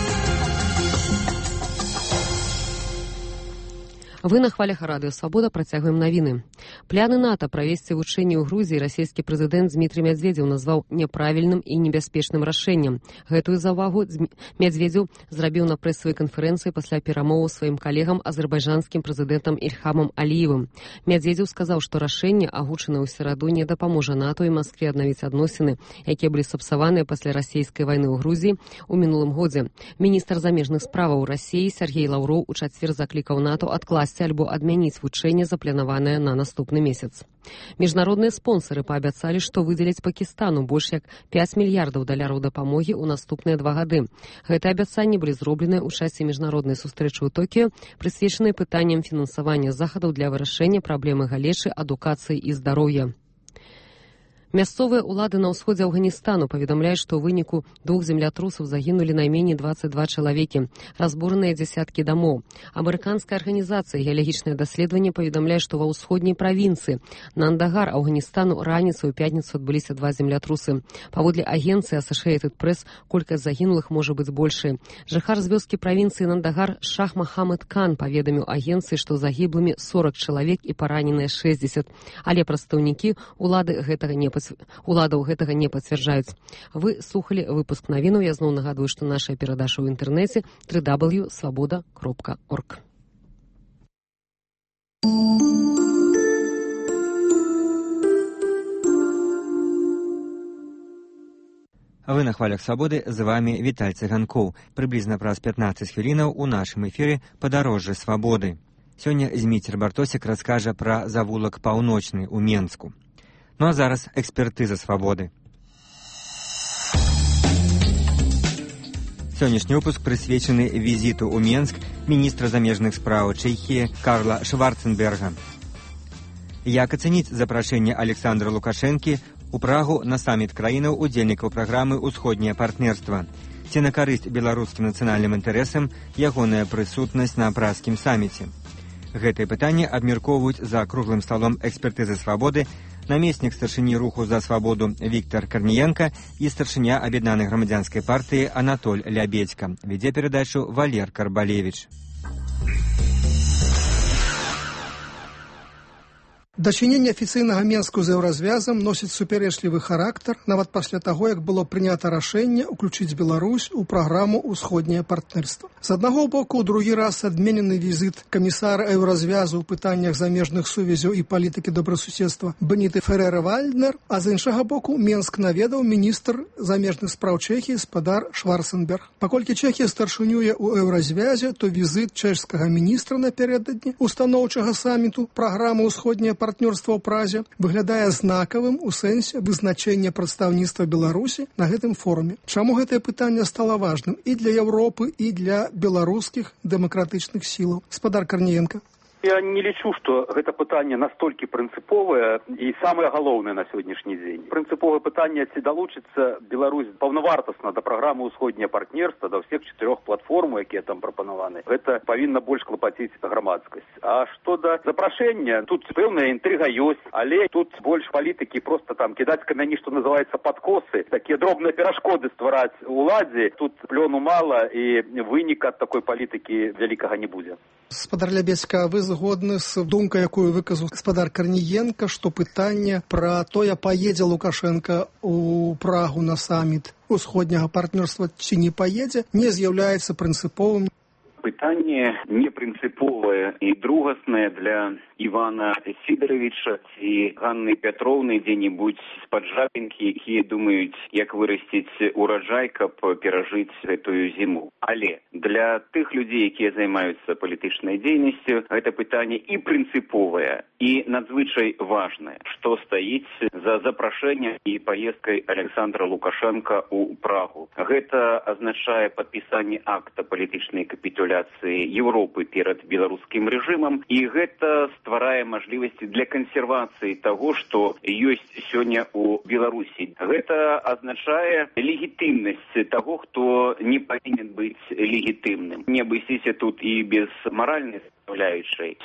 Вы на хвалях Радыё Свабода працягваем навіны. Пляны НАТО правесці вучэнні ў Грузіі расійскі прэзідэнт Дмітрый Медведзеў назваў няправільным і небяспечным рашэннем. Гэтую заўвагу Медведзеў зрабіў на прэсавай канферэнцыі пасля перамоваў сваім калегам азербайджанскім прэзідэнтам Ільхамам Аліевым. Медведзеў сказаў, што рашэнне, агучанае ў сераду, не дапаможа НАТО і Маскве аднавіць адносіны, якія былі сапсаваныя пасля расійскай вайны ў Грузіі ў мінулым годзе. Міністр замежных справаў Расіі Сергей Лаўроў у чацвер заклікаў НАТО адкласці альбо адмяніць вучэнне, запланаванае на наступны месяц. Міжнародныя спонсары паабяцалі, што выдзеляць Пакістану больш як $5 мільярдаў дапамогі ў наступныя 2 гады. Гэтыя абяцанні былі зробленыя ў часе міжнароднай сустрэчы ў Токіё, прысвечанай пытанням фінансавання захадаў для вырашэння праблемы галечы, адукацыі і здароўя. Мясцовыя ўлады на ўсходзе Афганістану паведамляюць, што ў выніку 2 землятрусаў загінулі найменей 22 чалавекі, разбураныя дзясяткі дамоў. Амерыканская арганізацыя «Геалагічнае даследаванне» паведамляе, што ва ўсходняй правінцыі Нандагар Афганістану раніцай у пятніцу адбыліся 2 землятрусы. Паводле агенцыі Associated Press, колькасць загінулых можа быць большай. Жыхар з вёскі правінцыі Нандагар Шах Махамед Кан паведаміў агенцыі, што загіблымі 40 чалавек і параненыя 60, але прадстаўнікі уладаў гэтага не пацвярджаюць. Вы слухалі выпуск навінаў. Я зноў нагадваю, што наша перадача ў інтэрнэце www.svoboda.org. Вы на хвалях Свабоды, з вами Віталь Цыганкоў. Прыблізна праз 15 хвілінаў у нашым эфіры «Падарожжа Свабоды». Сёння Зміцер Бартосік раскажа пра завулак паўночны ў Менску. Ну а зараз экспертыза «Свабоды». Сённяшні выпуск прысвечаны візіту ў Менск міністра замежных спраў Чэхіі Карла Шварценберга. Як ацэніць запрашэнне Александра Лукашэнкі у Прагу на саміт краінаў удзельнікаў праграмы «Усходняе партнерства»? Ці на карысць беларускім нацыянальным інтарэсам ягоная прысутнасць на пражскім саміце? Гэтыя пытанні абмяркоўваюць за круглым сталом экспертызы «Свабоды» намеснік старшыні руху за свабоду Віктор Карніенка і старшыня аб'яднанай грамадзянскай партыі Анатоль Лябедзька. Вядзе перадачу Валер Карбалевіч. Дачыненне афіцыйнага Менску з еўразвязам носіць супярэчлівы характар нават пасля таго, як было прынята рашэнне ўключыць Беларусь у праграму «Усходняе партнерства». З аднаго боку, у другі раз адменены візіт камісара еўразвязу ў пытаннях замежных сувязяў і палітыкі добрасуседства Беніты Ферера-Вальднер, а з іншага боку, Менск наведаў міністр замежных спраў Чэхіі спадар Шварценберг. Паколькі Чэхія старшынюе ў еўразвязе, то візіт чэшскага міністра напярэдадні устаноўчага саміту праграмы «Усходняе партнерства» ў Празе выглядае знакавым у сэнсе вызначэння прадстаўніцтва Беларусі на гэтым форуме. Чаму гэтае пытанне стала важным і для Еўропы, і для беларускіх дэмакратычных сілаў? Спадар Карніенка. Я не лічу, што гэта пытанне настолькі прынцыповае і самае галоўнае на сённяшні дзень. Прынцыповае пытанне, ці далучыцца Беларусь паўнавартасна да праграмы «Усходняе партнерства», да ўсіх 4 платформ, якія там прапанаваны. Гэта павінна больш клапаціць грамадскасць. А што да запрашэння, тут пэўная інтрыга ёсць, але тут больш палітыкі проста там кідаць камяні, што называецца падкосы, такія дробныя перашкоды ствараць уладзе. Тут плёну мала і выніка ад такой палітыкі вялікага не будзе. Спадар Лябецька, вы згодны з думкай, якую выказаў спадар Карніенка, што пытанне пра тое, паедзе Лукашенка ў Прагу на саміт усходняга партнерства ці не паедзе, не з'яўляецца прынцыповым? Пытанне не прынцыповае і другаснае для Івана Сідаровича ці Ганны Пятроўны дзе-небудзь з-пад Жабінкі, якія думаюць, як вырасціць ураджай, каб перажыць гэтую зіму. Але для тых людзей, якія займаюцца палітычнай дзейнасцю, гэта пытанне і прынцыповае, і надзвычай важнае, што стаіць за запрашэннем і паездкай Александра Лукашенка ў Прагу. Гэта азначае падпісанне акта палітычнай капітуляцыі Еўропы перад беларускім рэжымам, і гэта стварае мажлівасці для кансервацыі таго, што ёсць сёння ў Беларусі. Гэта азначае легітымнасць таго, хто не павінен быць легітымным. Не абысціся тут і без маральнай составляючай.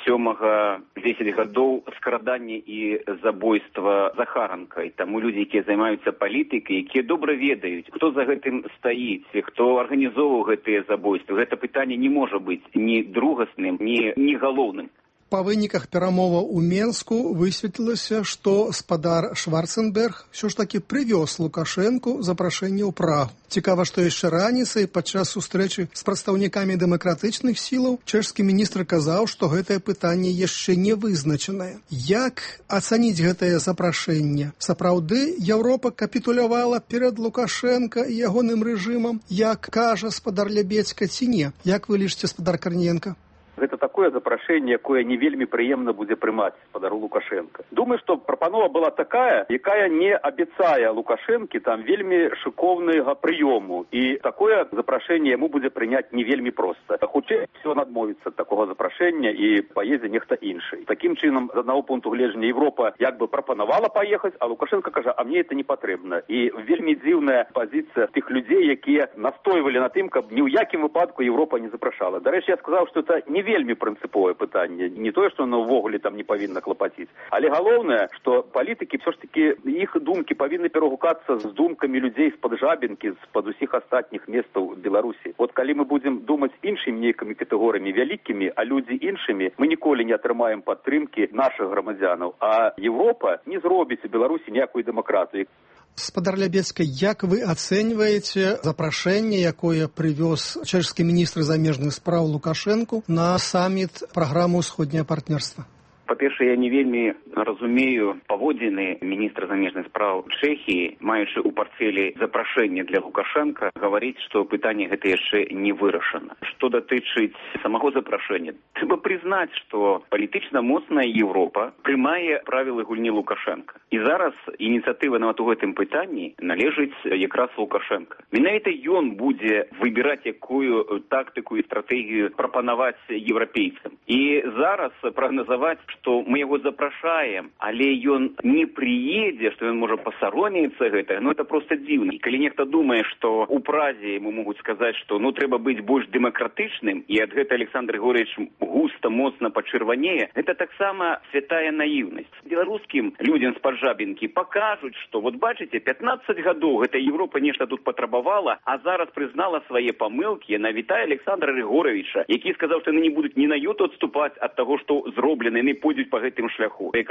10 гадоў скрадання і забойства Захаранкай. Таму людзі, якія займаюцца палітыкай, якія добра ведаюць, хто за гэтым стаіць, хто арганізоўваў гэтыя забойствы. Гэта пытанне не можа быць ні другасным, ні галоўным. Па выніках перамоваў у Менску высветлілася, што спадар Шварценберг ўсё ж такі прывёз Лукашэнку запрашэнне ў Прагу. Цікава, што яшчэ раніцай падчас сустрэчы з прадстаўнікамі дэмакратычных сілаў чэшскі міністр казаў, што гэтае пытанне яшчэ не вызначанае. Як ацаніць гэтае запрашэнне? Сапраўды Еўропа капітулявала перад Лукашэнка і ягоным рэжымам, як кажа спадар Лябецька, ці не? Як вы лічыце, спадар Карніенка? Гэта такое запрашэнне, якое не вельмі прыемна будзе прымаць спадару Лукашенка. Думаю, што прапанова была такая, якая не абяцае Лукашэнкі там вельмі шыкоўнага прыёму. І такое запрашэнне яму будзе прыняць не вельмі проста. Хутчэй всё адмовіцца ад такога запрашэння і паедзе нехта іншы. Такім чынам, з аднаго пункту гледжання, Еўропа як бы прапанавала паехаць, а Лукашенко кажа, а мне это не патрэбна. І вельмі дзіўная пазіцыя тых людзей, якія настойвалі на тым, каб ні ў якім выпадку Еўропа не запрашала. Дарэчы, я сказаў, што это не вельмі прынцыповае пытанне. Не тое, што оно ўвогуле там не павінна клапаціць. Але галоўнае, што палітыкі ўсё ж такі іх думкі павінны перагукацца з думкамі людзей з-пад Жабінкі, з-пад усіх астатніх месцаў Беларусі. От калі мы будзем думаць іншымі нейкімі катэгорыямі вялікімі, а людзі іншымі, мы ніколі не атрымаем падтрымкі нашых грамадзянаў. А Еўропа не зробіць у Беларусі ніякую дэмакратыю. Спадар Лябецька, як вы ацэньваеце запрашэнне, якое прывёз чэшскі міністр замежных спраў Лукашэнку на саміт праграмы «Усходняе партнерства»? Па-першае, я не вельмі разумею паводзіны міністра замежных спраў Чэхіі, маючы ў партфелі запрашэнне для Лукашенка, гаварыць, што пытанне гэта яшчэ не вырашана. Што датычыць самого запрашэння, трэба прызнаць, што палітычна моцная Еўропа прымае правілы гульні Лукашенка. І зараз ініцыятыва нават у гэтым пытанні належыць якраз Лукашенка. Менавіта ён будзе выбіраць, якую тактыку і стратэгію прапанаваць еўрапейцам. І зараз прагназаваць, што мы яго запрашаем, але ён не прыедзе, што ён можа пасаромеецца гэтага, это проста дзіўна. Калі нехта думае, што ў Празе ему могуць сказаць, што трэба быць больш дэмакратычным, і ад гэта Александр Григорьевич густа, моцна пачырванее, гэта таксама святая наіўнасць. Беларускім людзям з-пад Жабінкі пакажуць, што вот бачыце, 15 гадоў гэта Еўропа нешта тут патрабавала, а зараз прызнала свае памылкі, яна вітае Александра Григорьевича, які сказаў, што яны не будуць ні на йоту адступаць ад таго, што зроблена, яны пойдуць па гэтым шляху. Якраз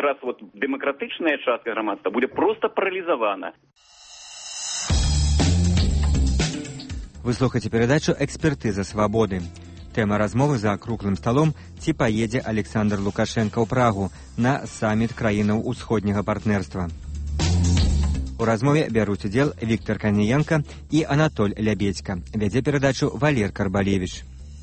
раз вот дэмакратычная частка грамадства будзе проста паралізавана. Вы слухаеце перадачу «Экспертыза свабоды». Тэма размовы за круглым сталом, ці паедзе Александр Лукашенко ў Прагу на саміт краінаў усходняга партнерства. У размове бяруць удзел Віктор Корніенко і Анатоль Лябедзька. Вядзе перадачу Валер Карбалевіч.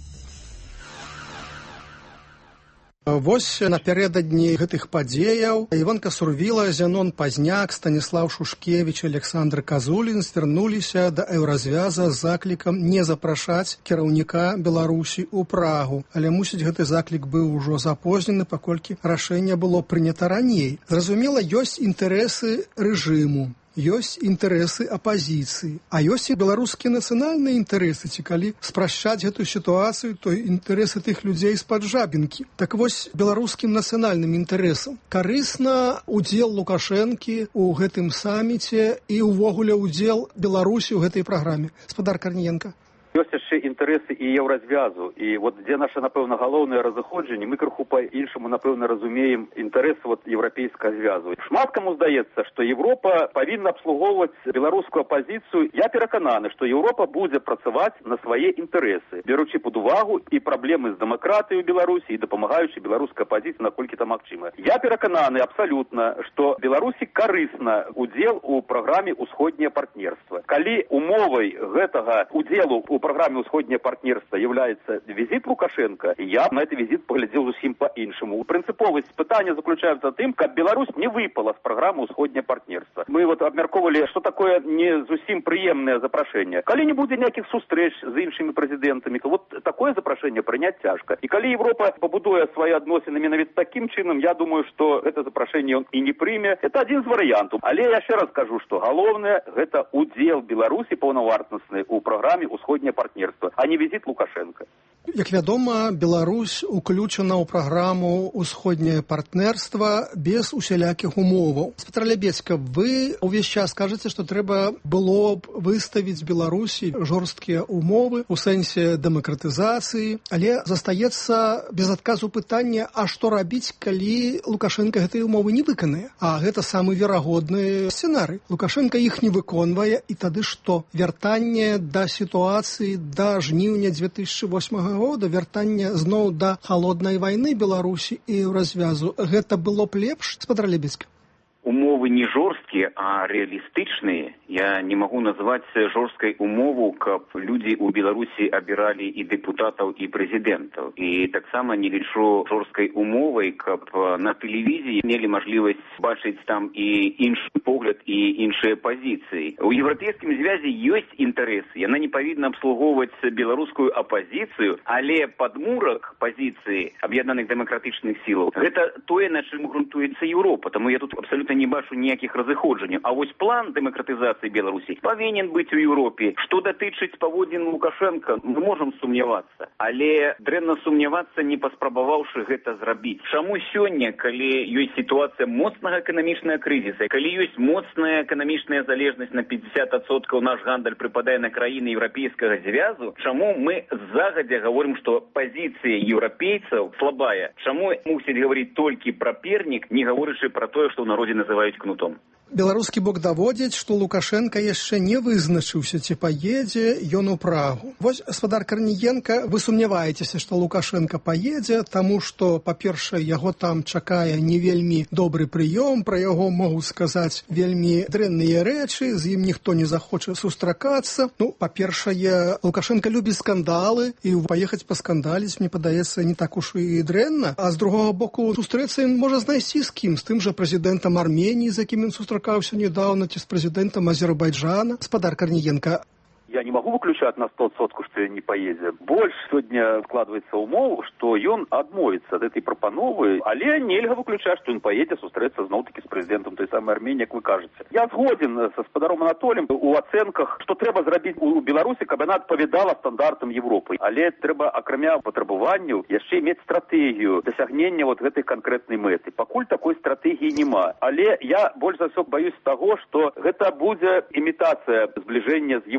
Вось напярэдадні гэтых падзеяў Іванка Сурвіла, Зянон Пазняк, Станіслав Шушкевіч, Александр Казулін звярнуліся да еўразвяза з заклікам не запрашаць кіраўніка Беларусі ў Прагу. Але, мусіць, гэты заклік быў ужо запознены, паколькі рашэнне было прынята раней. Зразумела, ёсць інтарэсы рэжыму, ёсць інтарэсы апазіцыі, а ёсць і беларускія нацыянальныя інтарэсы. Ці калі спрашчаць гэтую сітуацыю, то інтарэсы тых людзей з-пад жабінкі. Так вось, беларускім нацыянальным інтарэсам карысна удзел Лукашэнкі ў гэтым саміце і ўвогуле удзел Беларусі ў гэтай праграме. Гаспадар Корніенко. Ёсць яшчэ інтарэсы і еўразвязу. І вот дзе наша, напэўна, галоўнае разыходжанне, мы крыху па-іншаму, напэўна, разумеем інтарэсы вот еўрапейскага звязу. Шмат каму здаецца, што Европа павінна абслугоўваць беларускую апазіцыю. Я перакананы, што Европа будзе працаваць на свае інтарэсы, беручы пад увагу і праблемы з дэмакратыяй у Беларусі і дапамагаючы беларускай апазіцыі, наколькі там магчыма. Я перакананы абсалютна, што Беларусі карысна удзел у праграме «Усходняе партнерства». Калі умовай гэтага удзелу у программе «Усходняе партнерство» является визит Лукашенко, я на этот визит поглядел зусім по-іншаму. Принциповость пытания заключается в том, как Беларусь не выпала с программы «Усходняе партнерство». Мы вот обмярковали, что такое не зусім приемное запрошение. Коли не будет никаких сустрэч с іншими президентами, то вот такое запрошение принять тяжко. И коли Европа побудує свои адносины менавіта таким чином, я думаю, что это запрошение он и не прыме. Это один из вариантов. Але я еще раз скажу, что главное это удел Беларуси паўнавартасны у программе «Усходняе партнерства», а не визит Лукашенко. Як вядома, Беларусь уключана ў праграму «Усходняе партнерства» без усялякіх умоваў. Гаспадар Лябедзька, вы ўвесь час кажаце, што трэба было б выставіць Беларусі жорсткія умовы ў сэнсе дэмакратызацыі, але застаецца без адказу пытання, а што рабіць, калі Лукашенко гэтыя умовы не выканае? А гэта самы верагодны сцэнарый. Лукашенко іх не выконвае, і тады што? Вяртанне да сітуацыі да жніўня 2008 года, вяртанне зноў да халоднай вайны Беларусі і развязу. Гэта было б лепш, гаспадар Лябедзька? Умовы не жорсткія, а рэалістычныя. Я не магу назваць жорсткай умову, каб людзі ў Беларусі абіралі і дэпутатаў, і прэзідэнтаў. І таксама не лічу жорсткай умовай, каб на тэлевізіі мелі мажлівасць бачыць там і іншы погляд, і іншыя пазіцыі. У еўрапейскім звязе ёсць інтарэсы. Яна не павінна абслугоўваць беларускую апазіцыю, але падмурак пазіцыі аб'яднаных дэмакратычных сілаў — гэта тое, на чым грунтуецца Еўропа. Таму я тут абсалютна не бачу ніякіх разыходжанняў. А вось план дэмакратызацыі Беларусі павінен быць у Еўропе. Што датычыць паводзін Лукашенка, мы можам сумнявацца. Але дрэнна сумнявацца, не паспрабаваўшы гэта зрабіць. Чаму сёння, калі ёсць сітуацыя моцнага эканамічнага крызіса, калі ёсць моцная эканамічная залежнасць на 50%, наш гандаль прыпадае на краіны еўрапейскага звязу, чаму мы загадзя гаворым, што пазіцыя еўрапейцаў слабая? Чаму мусіць гаварыць толькі пра пернік, не гаворычы пра тое, што ў народзе называюць кнутом? Беларускі бок даводзіць, што Лукашенко яшчэ не вызначыўся, ці паедзе ён у Прагу. Вось, гаспадар Корніенко, вы сумняваецеся, што Лукашенко паедзе, таму што, па-першае, яго там чакае не вельмі добры прыём, пра яго могуць сказаць вельмі дрэнныя рэчы, з ім ніхто не захоча сустракацца. Ну, па-першае, Лукашенко любіць скандалы, і паехаць паскандаліць, мне падаецца, не так уж і дрэнна. А з другога боку, сустрэцца ён можа знайсці з кім, з тым жа прэзідэнтам Арменіі, з якім ён сустракаўся недавно, ці з прэзідэнтам Азербайджана. Гаспадар Корніенко, Я не могу выключать на 100%, что я не поедзе. Больше сегодня складывается умов, что ён адмовится от этой прапановы, але нельга выключать, что он поедет сустрэцца зноў-таки с президентом той самой Армении, как вы кажете. Я згоден со гаспадаром Анатолием у оценках, что трэба зрабіць у Беларусі, каб она адпавядала стандартам Европы. Але трэба, акрамя патрабаванняў, яшчэ мець стратэгію дасягнення вот гэтай конкретной мэты. Пакуль такой стратэгіі няма. Але я больш за ўсё боюсь того, что гэта будзе імітацыя збліжэння з Европой.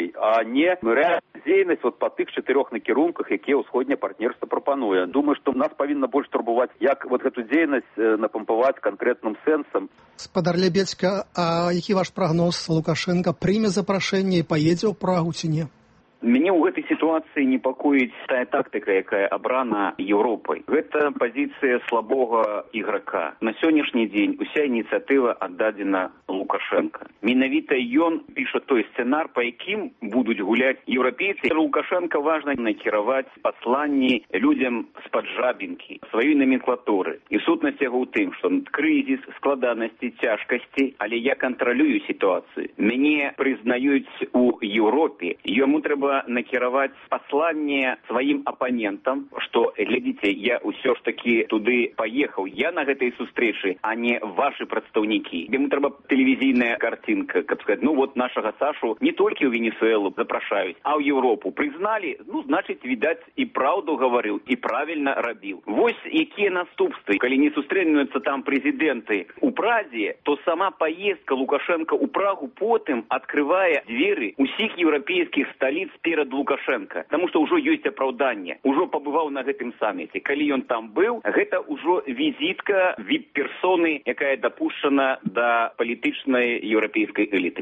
людзей, а не рэальная дзейнасць па тых 4 накірунках, якія ўсходняе партнерства прапануе. Думаю, што нас павінна больш турбаваць, як гэту дзейнасць напампаваць канкрэтным сэнсам. Спадар Лябедзька, а які ваш прагноз? Лукашенко прыме запрашэнне і паедзе ў Прагу ці не? Мяне ў гэтай сітуацыі непакоіць тая тактыка, якая абрана Еўропай. Гэта пазіцыя слабога іграка. На сённяшні дзень уся ініцыятыва аддадзена Лукашенко. Менавіта ён піша той сцэнар, па якім будуць гуляць еўрапейцы. Лукашенко важна накіраваць пасланні людзям з-пад жабінкі, сваёй номенклатуры. І сутнасць яго ў тым, што крызіс, складанасці, цяжкасці, але я кантралюю сітуацыю. Мяне прызнаюць у Еўропе. Яму трэба накіраваць пасланне сваім апанентам, што, глядзіце, я ўсё ж такі туды паехаў. Я на гэтай сустрэчы, а не вашы прадстаўнікі. Яму трэба тэлевізійная картинка, каб сказаць, нашага Сашу не толькі ў Венесуэлу запрашаюць, а ў Еўропу. Прызналі, значыць, відаць, і праўду гаварыў, і правільна рабіў. Вось якія наступствы. Калі не сустрэнуцца там прэзідэнты ў Празе, то сама паездка Лукашенко ў Прагу потым адкрывае дзверы ўсіх еўрапейскіх сталіц перад Лукашенко, таму што ўжо ёсць апраўданне. Ужо пабываў на гэтым саміце. Калі ён там быў, гэта ўжо візітка віп-персоны, якая дапушчана да палітычнай еўрапейскай эліты.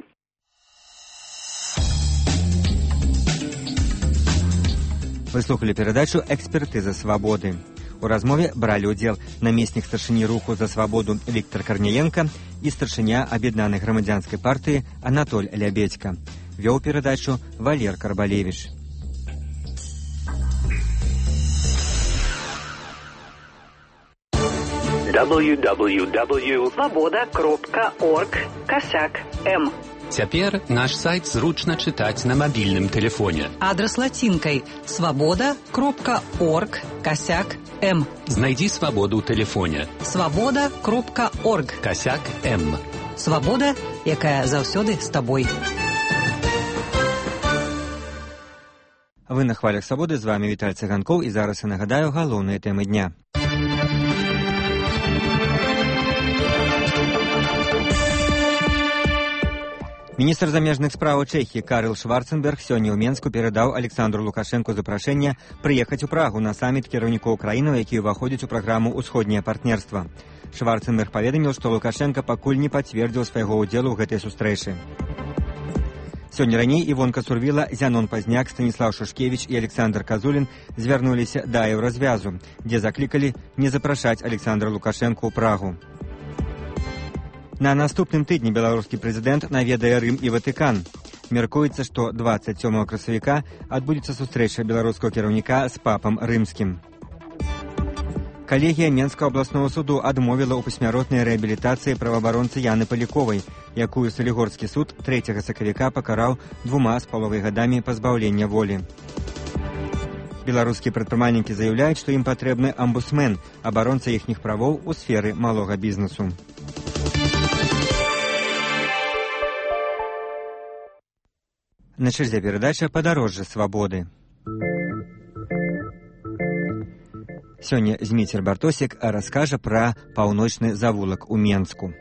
Вы слухали перадачу «Экспертыза свабоды». У размове бралі ўдзел намеснік старшыні руху за свабоду Віктор Карняенко і старшыня аб'яднанай грамадзянскай партыі Анатоль Лябедзька. Вёў перадачу Валер Карбалевіч. www.svoboda.org/m. Цяпер наш сайт зручна чытаць на мабільным тэлефоне. Адрас лацінкай svoboda.org/m. Знайдзі свабоду ў тэлефоне. svoboda.org/m. Свабода, якая заўсёды з табой. Вы на хвалях свабоды, з вами Віталь Цыганкоў, і зараз я нагадаю галоўныя тэмы дня. Міністр замежных спраў Чэхіі Карл Шварценберг сёння ў Менску перадаў Александру Лукашенку запрашэнне прыехаць у Прагу на саміт кіраўнікоў краінаў, які ўваходзяць у праграму «Усходняе партнерства». Шварценберг паведаміў, што Лукашенка пакуль не пацвердзіў свайго ўдзелу ў гэтай сустрэчы. Сёння раней Івонка Сурвіла, Зянон Пазняк, Станіслаў Шушкевіч і Александр Казулін звярнуліся да еўразвязу, дзе заклікалі не запрашаць Александра Лукашенку ў Прагу. На наступным тыдні беларускі прэзідэнт наведае Рым і Ватыкан. Мяркуецца, што 27 красавіка адбудзецца сустрэча беларускага кіраўніка з папам рымскім. Калегія Менскага абласнога суду адмовіла ў пасмяротнай рэабілітацыі праваабаронцы Яны Паліковай, якую Салігорскі суд 3 сакавіка пакараў 2,5 гадамі пазбаўлення волі. Беларускія прадпрымальнікі заяўляюць, што ім патрэбны амбудсмен, абаронца іхніх правоў у сферы малога бізнесу. На чарзе перадача «Падарожжа свабоды». Сёння Зміцер Бартосік раскажа пра паўночны завулак у Менску.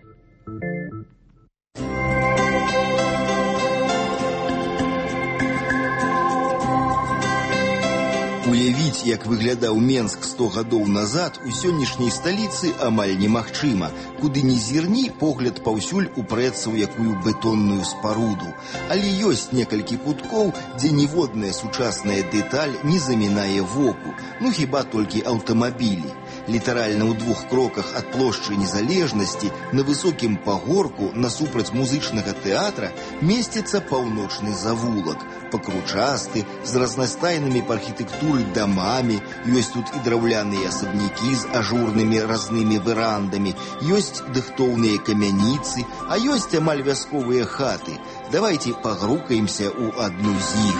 Уявіць, як выглядаў Менск 100 гадоў назад, у сённяшняй сталіцы амаль немагчыма. Куды ні зірні, погляд паўсюль упрэцца ў якую бетонную спаруду. Але ёсць некалькі куткоў, дзе ніводная сучасная дэталь не замінае воку. Хіба толькі аўтамабілі. Літаральна ў 2 кроках ад плошчы Незалежнасці на высокім пагорку насупраць музычнага тэатра месціцца паўночны завулак. Пакручасты, з разнастайнымі па архітэктуры дамамі, ёсць тут і драўляныя асабнякі з ажурнымі разнымі верандамі, ёсць дыхтоўныя камяніцы, а ёсць амаль вясковыя хаты. Давайце пагрукаемся ў адну з іх.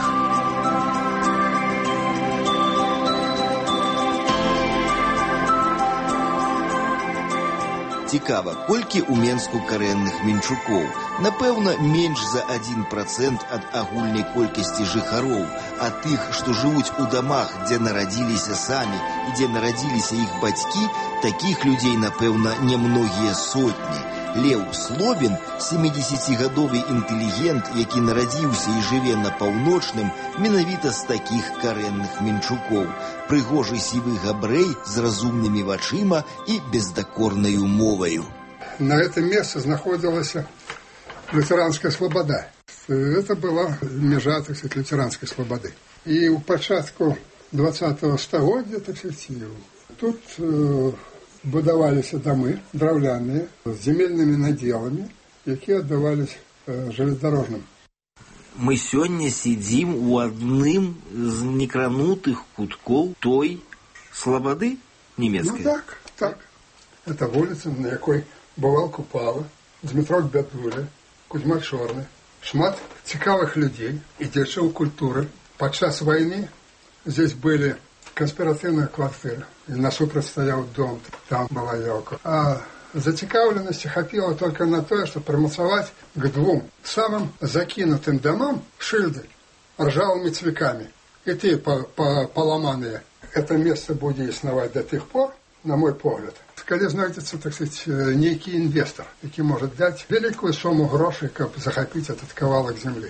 Цікава, колькі ў Менску карэнных мінчукоў? Напэўна, менш за 1% ад агульнай колькасці жыхароў, а тых, што жывуць у дамах, дзе нарадзіліся самі і дзе нарадзіліся іх бацькі, такіх людзей, напэўна, немногія сотні. Леў Слобін, 70-гадовы інтэлігент, які нарадзіўся і жыве на Паўночным, менавіта з такіх карэнных мінчукоў. Прыгожы сівы габрэй з разумнымі вачыма і бездакорнаю моваю. На этом месте находилась лютеранская слобода. Это была межа, так сказать, лютеранской слободы. И у початку 20-го стагоддзя, так сказать, тут будаваліся дамы драўляныя з земельнымі надзелами, якія аддавались железнодорожным. Мы сёння сидзім у адным з некранутых куткоў той слободы немецкой. Ну так. Это улица, на якой бывал Купала, Дмитрок Бядуля, Кузьма Чорны. Шмат цікавых людей и дзячоў культуры. Падчас войны здесь были конспиративные квартиры. И насупраць стоял дом, там была елка. А зацікаўленасці хапіла только на то, чтобы примацаваць к двум самым закинутым домам шильды ржавыми цвиками. И те поломанные. Это место будет иснаваць до тех пор, на мой погляд, калі знойдется, так сказать, некий инвестор, який может дать великую сумму грошей, каб захопить этот кавалок земли.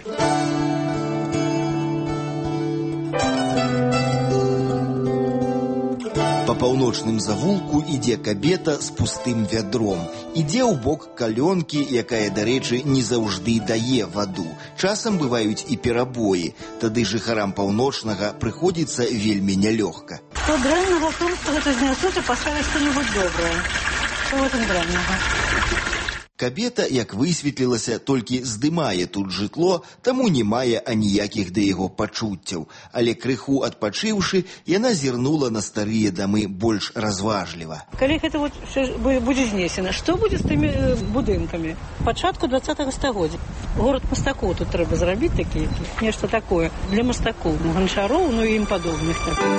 По паўночным завулку ідзе кабета з пустым вядром. Ідзе ў бок калёнкі, якая, дарэчы, не заўжды дае ваду. Часам бываюць і перабоі. Тады жыхарам Паўночнага прыходзіцца вельмі нялёгка. Что дрэннага в том, что гэта знесуць і паставіць што-нибудь добрае. Што в этом дрэннага? Кабета, як высветлілася, толькі здымае тут жытло, таму не мае аніякіх да яго пачуццяў. Але крыху адпачыўшы, яна зірнула на старыя дамы больш разважліва. Калі гэта вот будзе знесена, што будзе з тымі будынкамі? Пачатку 20-го стагоддзя. Горад мастакоў тут трэба зрабіць такі, нешта такое. Для мастакоў, ганчароў, ну і ім падобных.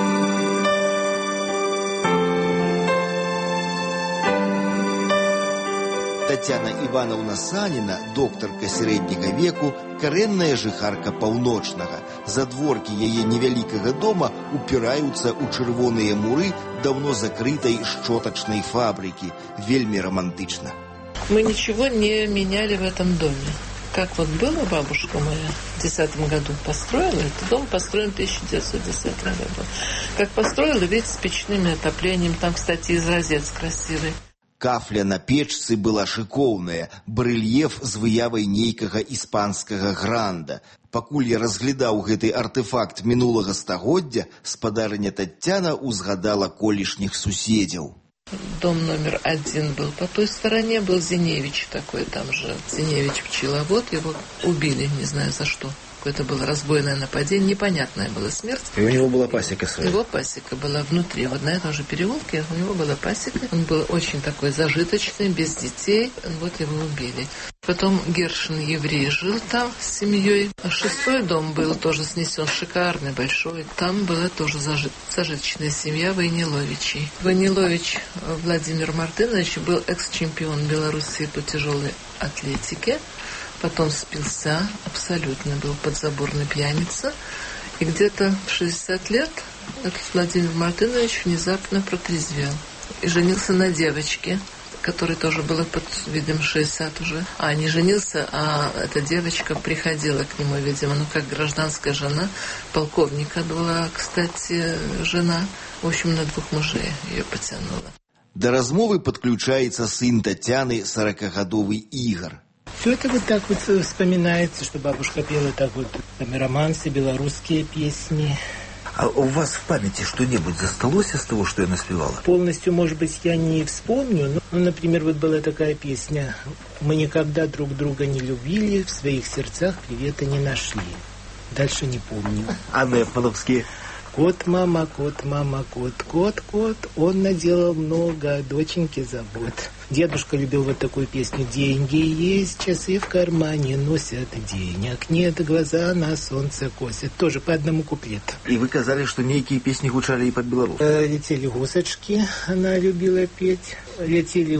Тацяна Івановна Саніна, доктарка сярэдняга веку, карэнная жыхарка Паўночнага. Задворкі яе невялікага дома упіраюцца ў чырвоныя муры давно закрытай шчотачнай фабрыкі. Вельмі романтычна. Мы ничего не меняли в этом доме. Как вот была бабушка моя в 10 году построила, этот дом построен в 1910 году. Как построила, ведь с печным отоплением, там, кстати, и изразец красивый. Кафля на печцы была шыкоўная, барэльеф з выявай нейкага іспанскага гранда. Пакуль я разглядаў гэты артефакт минулага стагоддзя, спадарыня Тацяна узгадала колішніх суседзяў. Дом номер 1 был по той стороне, был Зиневич такой, там же Зиневич пчеловод, его убили, не знаю за что. Это было разбойное нападение, непонятная была смерть. И у него была пасека своя? Его пасека была внутри, вот на этом же переулке у него была пасека. Он был очень такой зажиточный, без детей, вот его убили. Потом Гершин еврей жил там с семьей. 6-й дом был тоже снесен, шикарный, большой. Там была тоже зажиточная семья Войниловичей. Войнилович Владимир Мартынович был экс-чемпион Белоруссии по тяжелой атлетике. Потом спился, абсолютно был подзаборный пьяница. И где-то в 60 лет этот Владимир Мартынович внезапно протрезвел. И женился на девочке, которой тоже было под, видимо, 60 уже. А не женился, а эта девочка приходила к нему, видимо, ну как гражданская жена. Полковника была, кстати, жена. В общем, на 2 мужей ее потянула. До размовы подключается сын Татьяны, 40-годовый Игорь. Все это вот так вот вспоминается, что бабушка пела так вот там, романсы, белорусские песни. А у вас в памяти что-нибудь засталось из того, что я наспевала? Полностью, может быть, я не вспомню. Но, например, вот была такая песня: «Мы никогда друг друга не любили, в своих сердцах привета не нашли». Дальше не помню. А Нефмановские? Кот, мама, кот, мама, кот, кот, кот, он наделал много, доченьки забот. Дедушка любил вот такую песню: деньги есть, часы в кармане носят, денег нет, глаза на солнце косят. Тоже по одному куплету. И вы сказали, что некие песни гучали и под белорус. Летели гусочки, она любила петь. Летели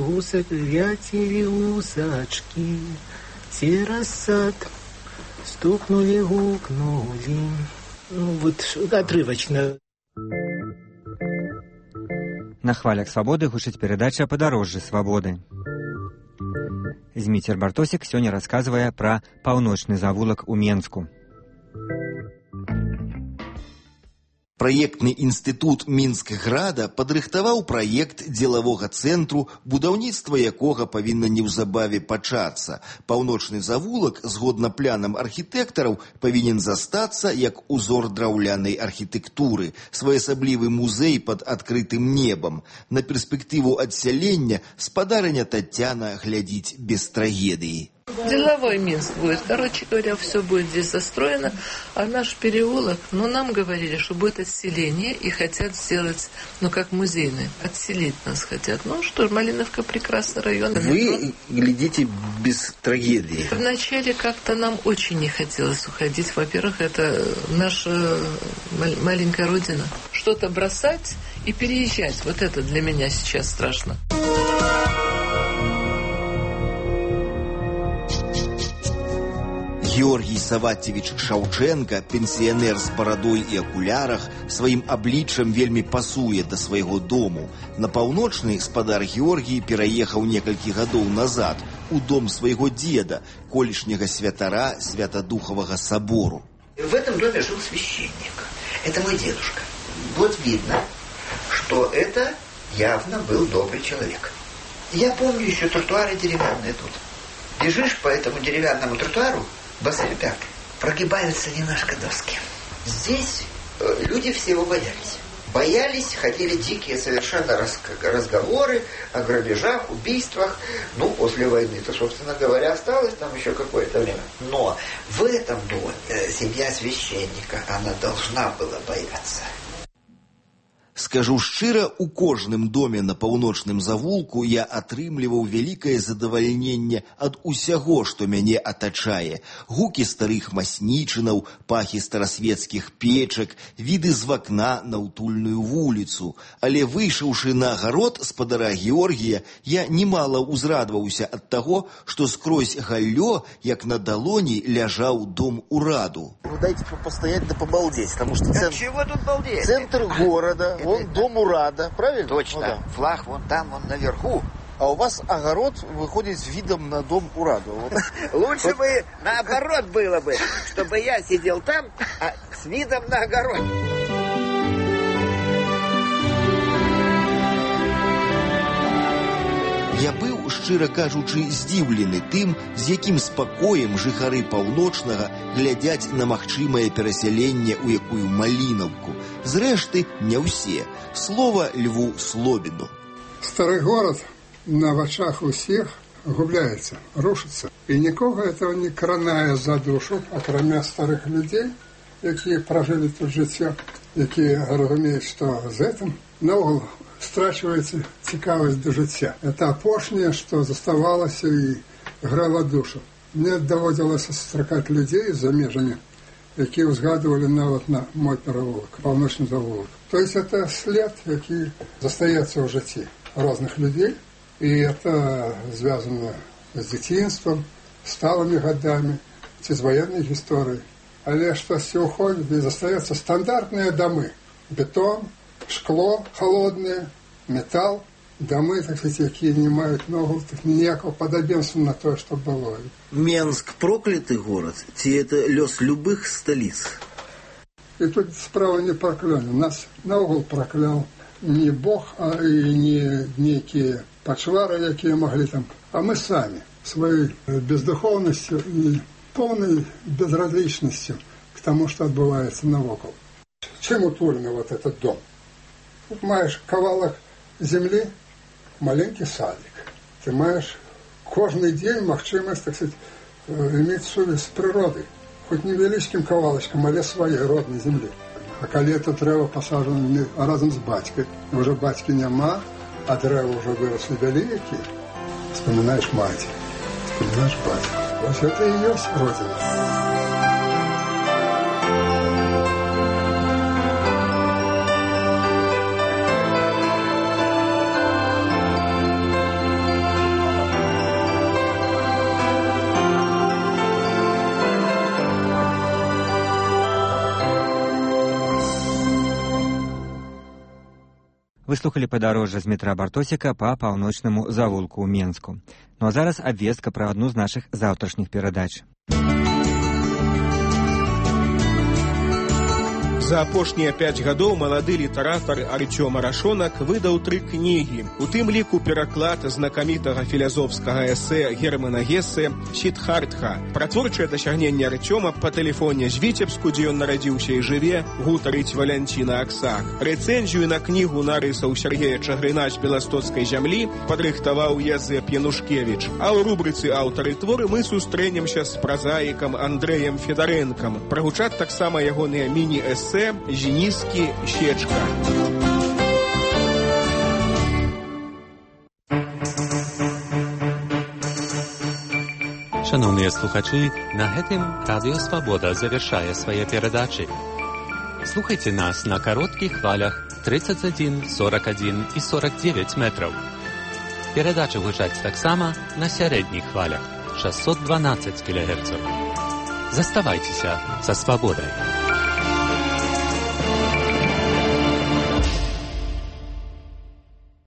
гусочки, террасад, стукнули, гукнули. Ну, вот отрывочно. На хвалях свабоды гучыць перадача «Падарожжы свабоды». Зміцер Бартосік сёння расказвае пра паўночны завулак у Менску. Праектны інстытут Мінскграда падрыхтаваў праект дзелавога цэнтру, будаўніцтва якога павінна неўзабаве пачацца. Паўночны завулак, згодна планам архітэктараў, павінен застацца як узор драўлянай архітэктуры, своеасаблівы музей пад адкрытым небам. На перспектыву адсялення спадарыня Тацяна глядзіць без трагедыі. Деловой Минск будет. Короче говоря, все будет здесь застроено. А наш переулок, нам говорили, что будет отселение и хотят сделать, как музейный. Отселить нас хотят. Что ж, Малиновка прекрасный район. Вы глядите без трагедии. Вначале как-то нам очень не хотелось уходить. Во-первых, это наша маленькая родина. Что-то бросать и переезжать. Вот это для меня сейчас страшно. Георгій Саватцевіч Шаўчэнка, пенсіянер з барадой і акулярах, сваім абліччам вельмі пасуе да свайго дому. На паўночны спадар Георгій пераехаў некалькі гадоў назад у дом свайго деда, колішняга святара Святадухавага собору. В этом доме жил священник. Это мой дедушка. Вот видно, что это явно был добрый человек. Я помню еще тротуары деревянные тут. Бежишь по этому деревянному тротуару, босыми пятками, прогибаются немножко доски. Здесь люди всего боялись. Боялись, ходили дикие совершенно разговоры о грабежах, убийствах. После войны-то, собственно говоря, осталось там еще какое-то время. Но в этом доме семья священника, она должна была бояться. Скажу шчыра, у кожным доме на паўночным завулку я атрымліваў вялікае задавальненне ад усяго, што мяне атачае. Гукі старых маснічынаў, пахі старасвецкіх печак, віды з вакна на ўтульную вуліцу. Але выйшаўшы на агарод спадара Георгія, я немало узрадваўся ад таго, што скрозь галлё, як на далоні, ляжаў дом ураду. Дайте постоять да побалдеть, потому что чего тут балдеть? Центр города, вон дом урада, правильно? Точно. Флаг вон там, вон наверху. А у вас огород выходит с видом на дом ураду. Лучше бы наоборот было бы, чтобы я сидел там, а с видом на огород. Я быў, шчыра кажучы, здзіўлены тым, з якім спакоем жыхары паўночнага глядзяць на магчымае перасяленне ў якую Малінаўку. Зрэшты, не ўсе. Слова Льву Слобіну. Стары горад на вачах усіх губляецца, рушыцца. І нікога этого не кранае за душу, акрамя старых людзей, якія пражылі тут жыццё, якія разумеюць, што з гэтым наогул страчваецца цікавасць да жыцця. Это апошняе, што заставалася і грала душу. Мне даводзілася сустракаць людзей за межамі, якія ўзгадывалі нават на мой перавулак, паўночны завулак. То есть это след, які застаецца ў жыцці розных людей, і это звязано з дзяцінствам, сталымі гадамі ці з ваеннай гісторыяй. Але штосьці ўходзіць і застаюцца стандартныя дамы. Бетон, шкло холодное, металл, домы, так сказать, якія не маюць ніякого падабенства на тое, што было. Менск прокляты город, ці это лёс любых столиц? И тут справа не прокляли. Нас наогул проклял не Бог, а и не некие пачвары, якія могли там, а мы сами своей бездуховностью и полной безразличностью к тому, что отбывается навокал. Чем утворен вот этот дом? Тут маешь кавалок земли, маленький садик. Ты маешь каждый день магчимость, так сказать, иметь совесть с природой. Хоть невеличким кавалочком, але своей родной земли. А коли это древо посажено разом с батькой, уже батьки нема, а древо уже выросли великие, вспоминаешь мать, вспоминаешь батьку. Вот это и есть родина. Вы выслухалі падарожжа з метра Бартосіка па паўночнаму завулку ў Менску. Ну а зараз абвестка пра адну з нашых заўтрашніх перадач. За апошнія 5 гадоў малады літаратар Артём Арашонак выдаў 3 кнігі. У тым ліку пераклад знакамітага філазофскага эсэ Германа Гессе «Сиддхартха». Пра творчае дасягненне Артёма па тэлефоне з Віцебску, дзе ён нарадзіўся і жыве, гутарыць Валянціна Аксак. Рэцэнзію на кнігу нарысаў Сергея Чагрына з Беластоцкай зямлі падрыхтаваў Язэп Янушкевіч. А ў рубрыцы «Аўтары творы» мы сустрэнемся з празаікам Андрэем Федарэнкам. Прагучаць таксама ягоныя міні-эсэ «Зенискі щечка». Шановныя слухачы, на гэтым Радыё Свабода завяршае свае перадачы. Слухайце нас на кароткіх хвалях 31, 41 і 49 метраў. Перадачы гучаць таксама на сярэдніх хвалях 612 кГц. Заставайцеся са Свабодай.